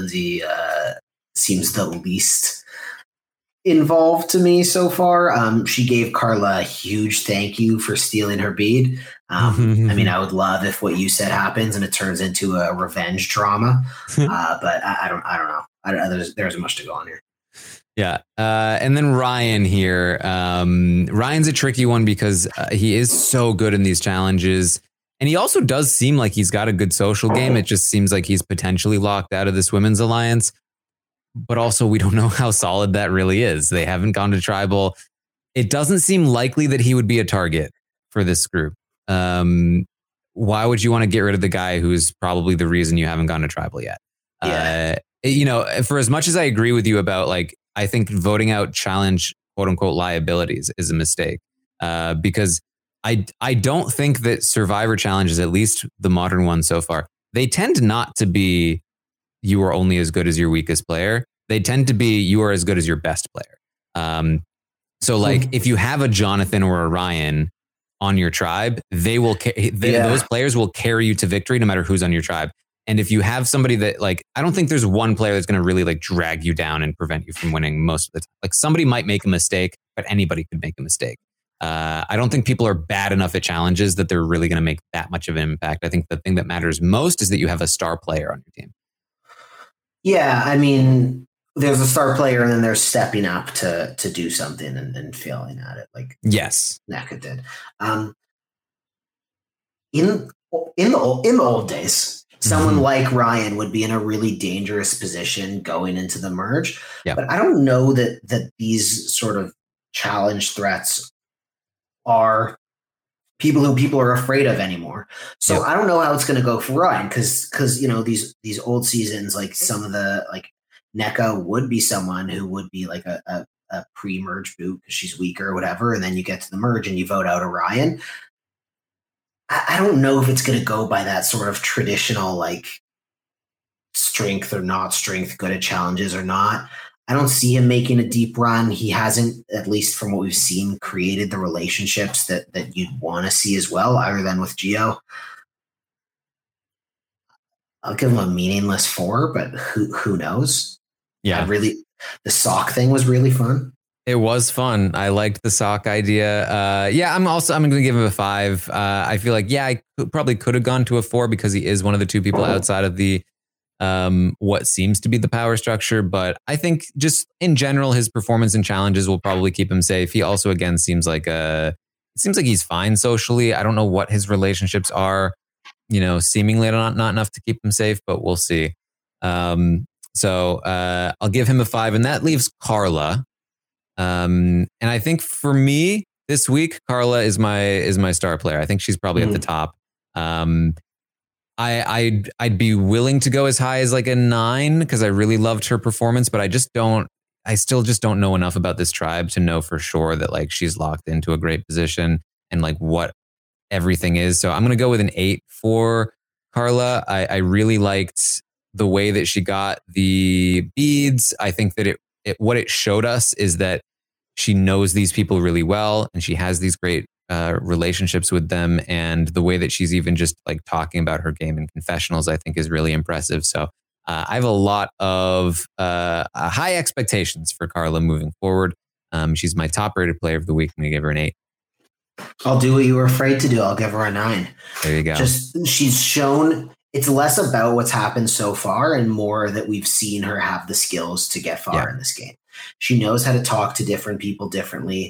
[SPEAKER 3] seems the least involved to me so far. She gave Carla a huge thank you for stealing her bead. I mean, I would love if what you said happens and it turns into a revenge drama, but I don't know. There's much to go on here.
[SPEAKER 2] Yeah. And then Ryan here. Ryan's a tricky one because he is so good in these challenges. And he also does seem like he's got a good social game. It just seems like he's potentially locked out of this women's alliance. But also, we don't know how solid that really is. They haven't gone to tribal. It doesn't seem likely that he would be a target for this group. Why would you want to get rid of the guy who's probably the reason you haven't gone to tribal yet? Yeah. For as much as I agree with you about, like, I think voting out challenge, quote unquote, liabilities is a mistake, because I don't think that Survivor challenges, at least the modern ones so far, they tend not to be you are only as good as your weakest player. They tend to be you are as good as your best player. So like if you have a Jonathan or a Ryan on your tribe, they will those players will carry you to victory no matter who's on your tribe. And if you have somebody that like, I don't think there's one player that's going to really like drag you down and prevent you from winning most of the time. Like somebody might make a mistake, but anybody could make a mistake. I don't think people are bad enough at challenges that they're really going to make that much of an impact. I think the thing that matters most is that you have a star player on your team.
[SPEAKER 3] Yeah, I mean, there's a star player and then there's stepping up to do something and failing at it, like
[SPEAKER 2] yes,
[SPEAKER 3] Neka did. In the old days, someone like Ryan would be in a really dangerous position going into the merge.
[SPEAKER 2] Yeah.
[SPEAKER 3] But I don't know that these sort of challenge threats are people who people are afraid of anymore. So I don't know how it's going to go for Ryan because these old seasons, like some of the like Neka would be someone who would be like a pre-merge boot because she's weaker or whatever, and then you get to the merge and you vote out Orion. I don't know if it's going to go by that sort of traditional like strength or not strength, good at challenges or not. I don't see him making a deep run. He hasn't, at least from what we've seen, created the relationships that you'd want to see as well, other than with Gio. I'll give him a meaningless 4, but who knows?
[SPEAKER 2] Yeah,
[SPEAKER 3] the sock thing was really fun.
[SPEAKER 2] It was fun. I liked the sock idea. I'm going to give him a 5. I feel like, I probably could have gone to a 4 because he is one of the 2 people outside of the what seems to be the power structure. But I think just in general, his performance in challenges will probably keep him safe. He also, again, seems like he's fine socially. I don't know what his relationships are, seemingly not enough to keep him safe, but we'll see. So I'll give him a 5, and that leaves Carla. And I think for me this week, Carla is my star player. I think she's probably at the top. I'd be willing to go as high as like a 9 because I really loved her performance, but I still just don't know enough about this tribe to know for sure that like she's locked into a great position and like what everything is. So I'm going to go with an 8 for Carla. I really liked the way that she got the beads. I think that what it showed us is that she knows these people really well and she has these great relationships with them. And the way that she's even just like talking about her game in confessionals, I think is really impressive. So I have a lot of high expectations for Carla moving forward. She's my top rated player of the week. I'm going to give her an 8.
[SPEAKER 3] I'll do what you were afraid to do. I'll give her a 9.
[SPEAKER 2] There you go.
[SPEAKER 3] She's shown it's less about what's happened so far and more that we've seen her have the skills to get far in this game. She knows how to talk to different people differently.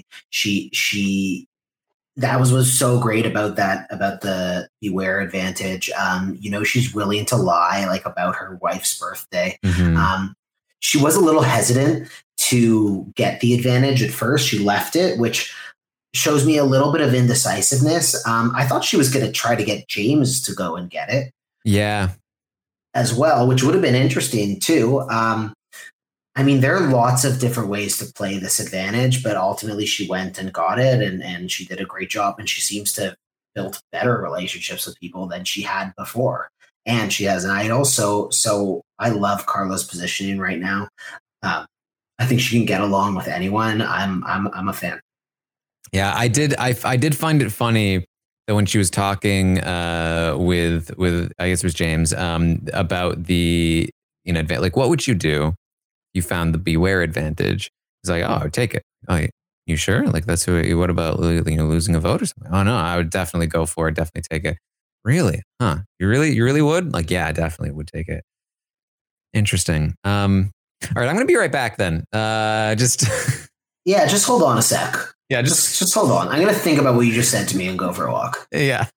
[SPEAKER 3] That was so great about the Beware advantage. She's willing to lie like about her wife's birthday. She was a little hesitant to get the advantage at first. She left it, which shows me a little bit of indecisiveness. I thought she was going to try to get James to go and get it.
[SPEAKER 2] Yeah.
[SPEAKER 3] As well, which would have been interesting too. There are lots of different ways to play this advantage, but ultimately she went and got it and she did a great job and she seems to have built better relationships with people than she had before. And she has an idol. So I love Carla's positioning right now. I think she can get along with anyone. I'm a fan.
[SPEAKER 2] Yeah, I did find it funny that when she was talking with I guess it was James about the like what would you do? You found the Beware advantage. He's like, I would take it. Oh, you sure? Like that's what about losing a vote or something? Oh no, I would definitely go for it. Definitely take it. Really? Huh? You really would? Like, yeah, I definitely would take it. Interesting. All right, I'm gonna be right back then. Just
[SPEAKER 3] hold on a sec.
[SPEAKER 2] Yeah,
[SPEAKER 3] just hold on. I'm gonna think about what you just said to me and go for a walk.
[SPEAKER 2] Yeah.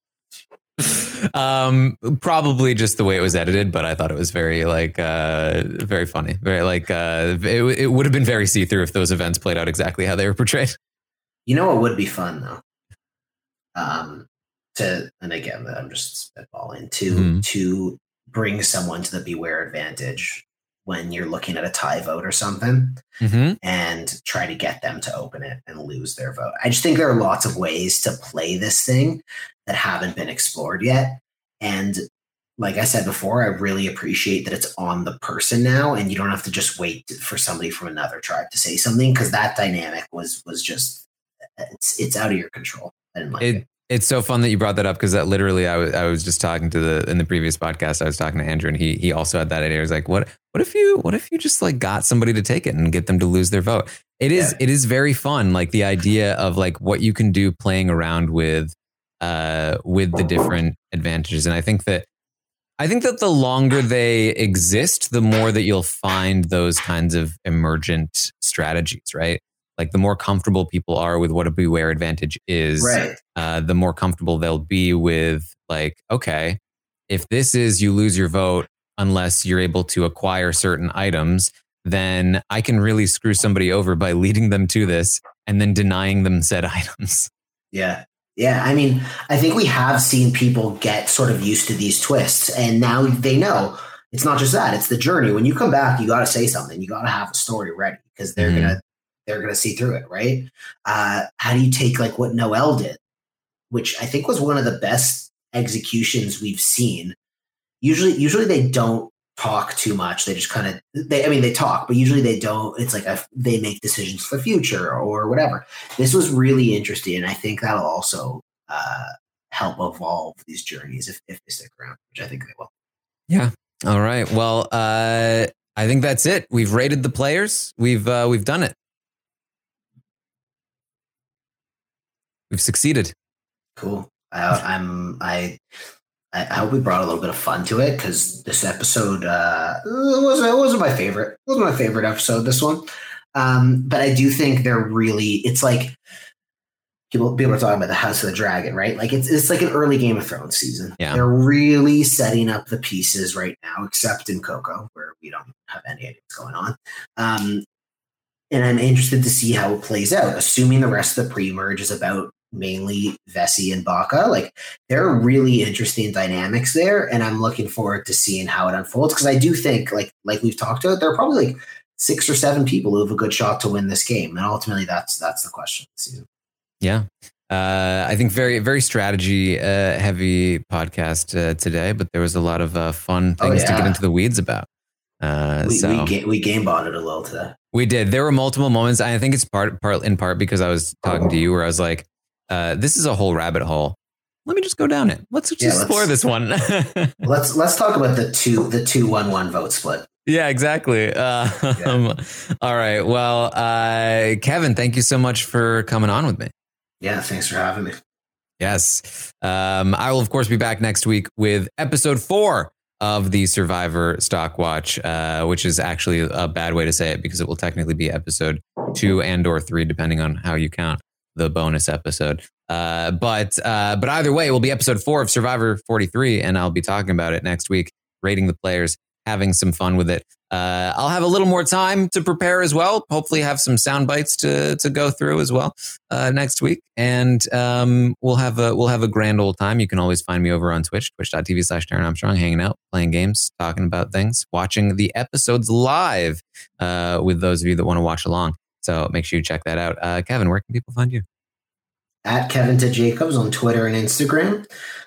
[SPEAKER 2] Probably just the way it was edited, but I thought it was very very funny. Very it would have been very see-through if those events played out exactly how they were portrayed.
[SPEAKER 3] You know what would be fun though? And again, I'm just spitballing to bring someone to the Beware advantage when you're looking at a tie vote or something and try to get them to open it and lose their vote. I just think there are lots of ways to play this thing that haven't been explored yet. And like I said before, I really appreciate that it's on the person now and you don't have to just wait for somebody from another tribe to say something because that dynamic was just, it's out of your control. I didn't like it.
[SPEAKER 2] It's so fun that you brought that up because that literally I was just talking to in the previous podcast. I was talking to Andrew and he also had that idea. He was like, what if you just like got somebody to take it and get them to lose their vote? It is very fun. Like the idea of like what you can do playing around with the different advantages. And I think that the longer they exist, the more that you'll find those kinds of emergent strategies, right? Like the more comfortable people are with what a beware advantage is,
[SPEAKER 3] right.
[SPEAKER 2] The more comfortable they'll be with like, okay, if this is you lose your vote unless you're able to acquire certain items, then I can really screw somebody over by leading them to this and then denying them said items.
[SPEAKER 3] Yeah. Yeah. I mean, I think we have seen people get sort of used to these twists and now they know it's not just that, it's the journey. When you come back, you got to say something. You got to have a story ready because they're going to see through it, right? How do you take like what Noelle did, which I think was one of the best executions we've seen. Usually they don't talk too much. They just kind of, they talk, but usually they don't. It's like they make decisions for the future or whatever. This was really interesting. And I think that'll also help evolve these journeys if they stick around, which I think they will.
[SPEAKER 2] Yeah. All right. Well, I think that's it. We've rated the players. We've done it. We've succeeded.
[SPEAKER 3] Cool. I hope we brought a little bit of fun to it because this episode wasn't my favorite. It wasn't my favorite episode, this one. But I do think it's like people are talking about the House of the Dragon, right? Like it's like an early Game of Thrones season.
[SPEAKER 2] Yeah.
[SPEAKER 3] They're really setting up the pieces right now, except in Coco, where we don't have any idea what's going on. And I'm interested to see how it plays out, assuming the rest of the pre-merge is about mainly Vessi and Baka. Like there are really interesting dynamics there. And I'm looking forward to seeing how it unfolds. Cause I do think like we've talked about, there are probably like 6 or 7 people who have a good shot to win this game. And ultimately that's the question of the season. Yeah.
[SPEAKER 2] I think very, very strategy heavy podcast today, but there was a lot of fun things to get into the weeds about.
[SPEAKER 3] We game bonded a little today.
[SPEAKER 2] We did. There were multiple moments. I think it's in part because I was talking to you where I was like, this is a whole rabbit hole. Let me just go down it. Let's explore this one.
[SPEAKER 3] let's talk about the 2-1-1 vote split.
[SPEAKER 2] Yeah, exactly. All right. Well, Kevin, thank you so much for coming on with me.
[SPEAKER 3] Yeah, thanks for having me.
[SPEAKER 2] Yes. I will, of course, be back next week with episode 4 of the Survivor Stock Watch, which is actually a bad way to say it because it will technically be episode 2 and or 3, depending on how you count the bonus episode. But either way, it will be episode 4 of Survivor 43, and I'll be talking about it next week, rating the players, having some fun with it. I'll have a little more time to prepare as well. Hopefully have some sound bites to go through as well next week. And we'll have a grand old time. You can always find me over on Twitch, twitch.tv/Darren Armstrong, hanging out, playing games, talking about things, watching the episodes live with those of you that want to watch along. So make sure you check that out. Kevin, where can people find you?
[SPEAKER 3] At Kevin to Jacobs on Twitter and Instagram.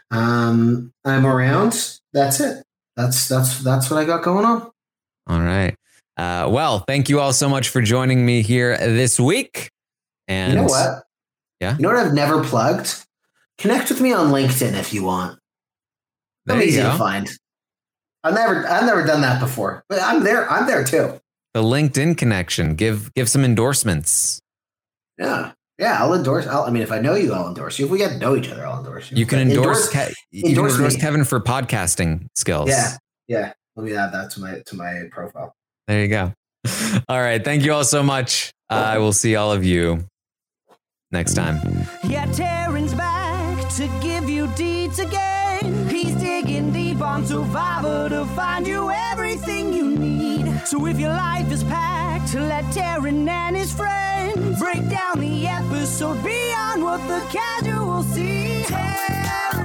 [SPEAKER 3] I'm around. That's it. That's what I got going on.
[SPEAKER 2] All right. Well, thank you all so much for joining me here this week. And
[SPEAKER 3] you know what?
[SPEAKER 2] Yeah.
[SPEAKER 3] You know what I've never plugged? Connect with me on LinkedIn if you want. I'm easy to find. I've never done that before, but I'm there. I'm there too.
[SPEAKER 2] The LinkedIn connection. Give some endorsements.
[SPEAKER 3] Yeah. Yeah, I'll endorse. If I know you, I'll endorse you. If we get to know each other, I'll endorse you.
[SPEAKER 2] You can endorse Kevin for podcasting skills.
[SPEAKER 3] Yeah. Let me add that to my profile.
[SPEAKER 2] There you go. All right. Thank you all so much. I will see all of you next time.
[SPEAKER 1] Yeah, Taryn's back to give you deeds again. He's digging deep on Survivor to find you everything you need. So if your life is packed, let Taryn and his friends break down the episode beyond what the casuals see. Taryn.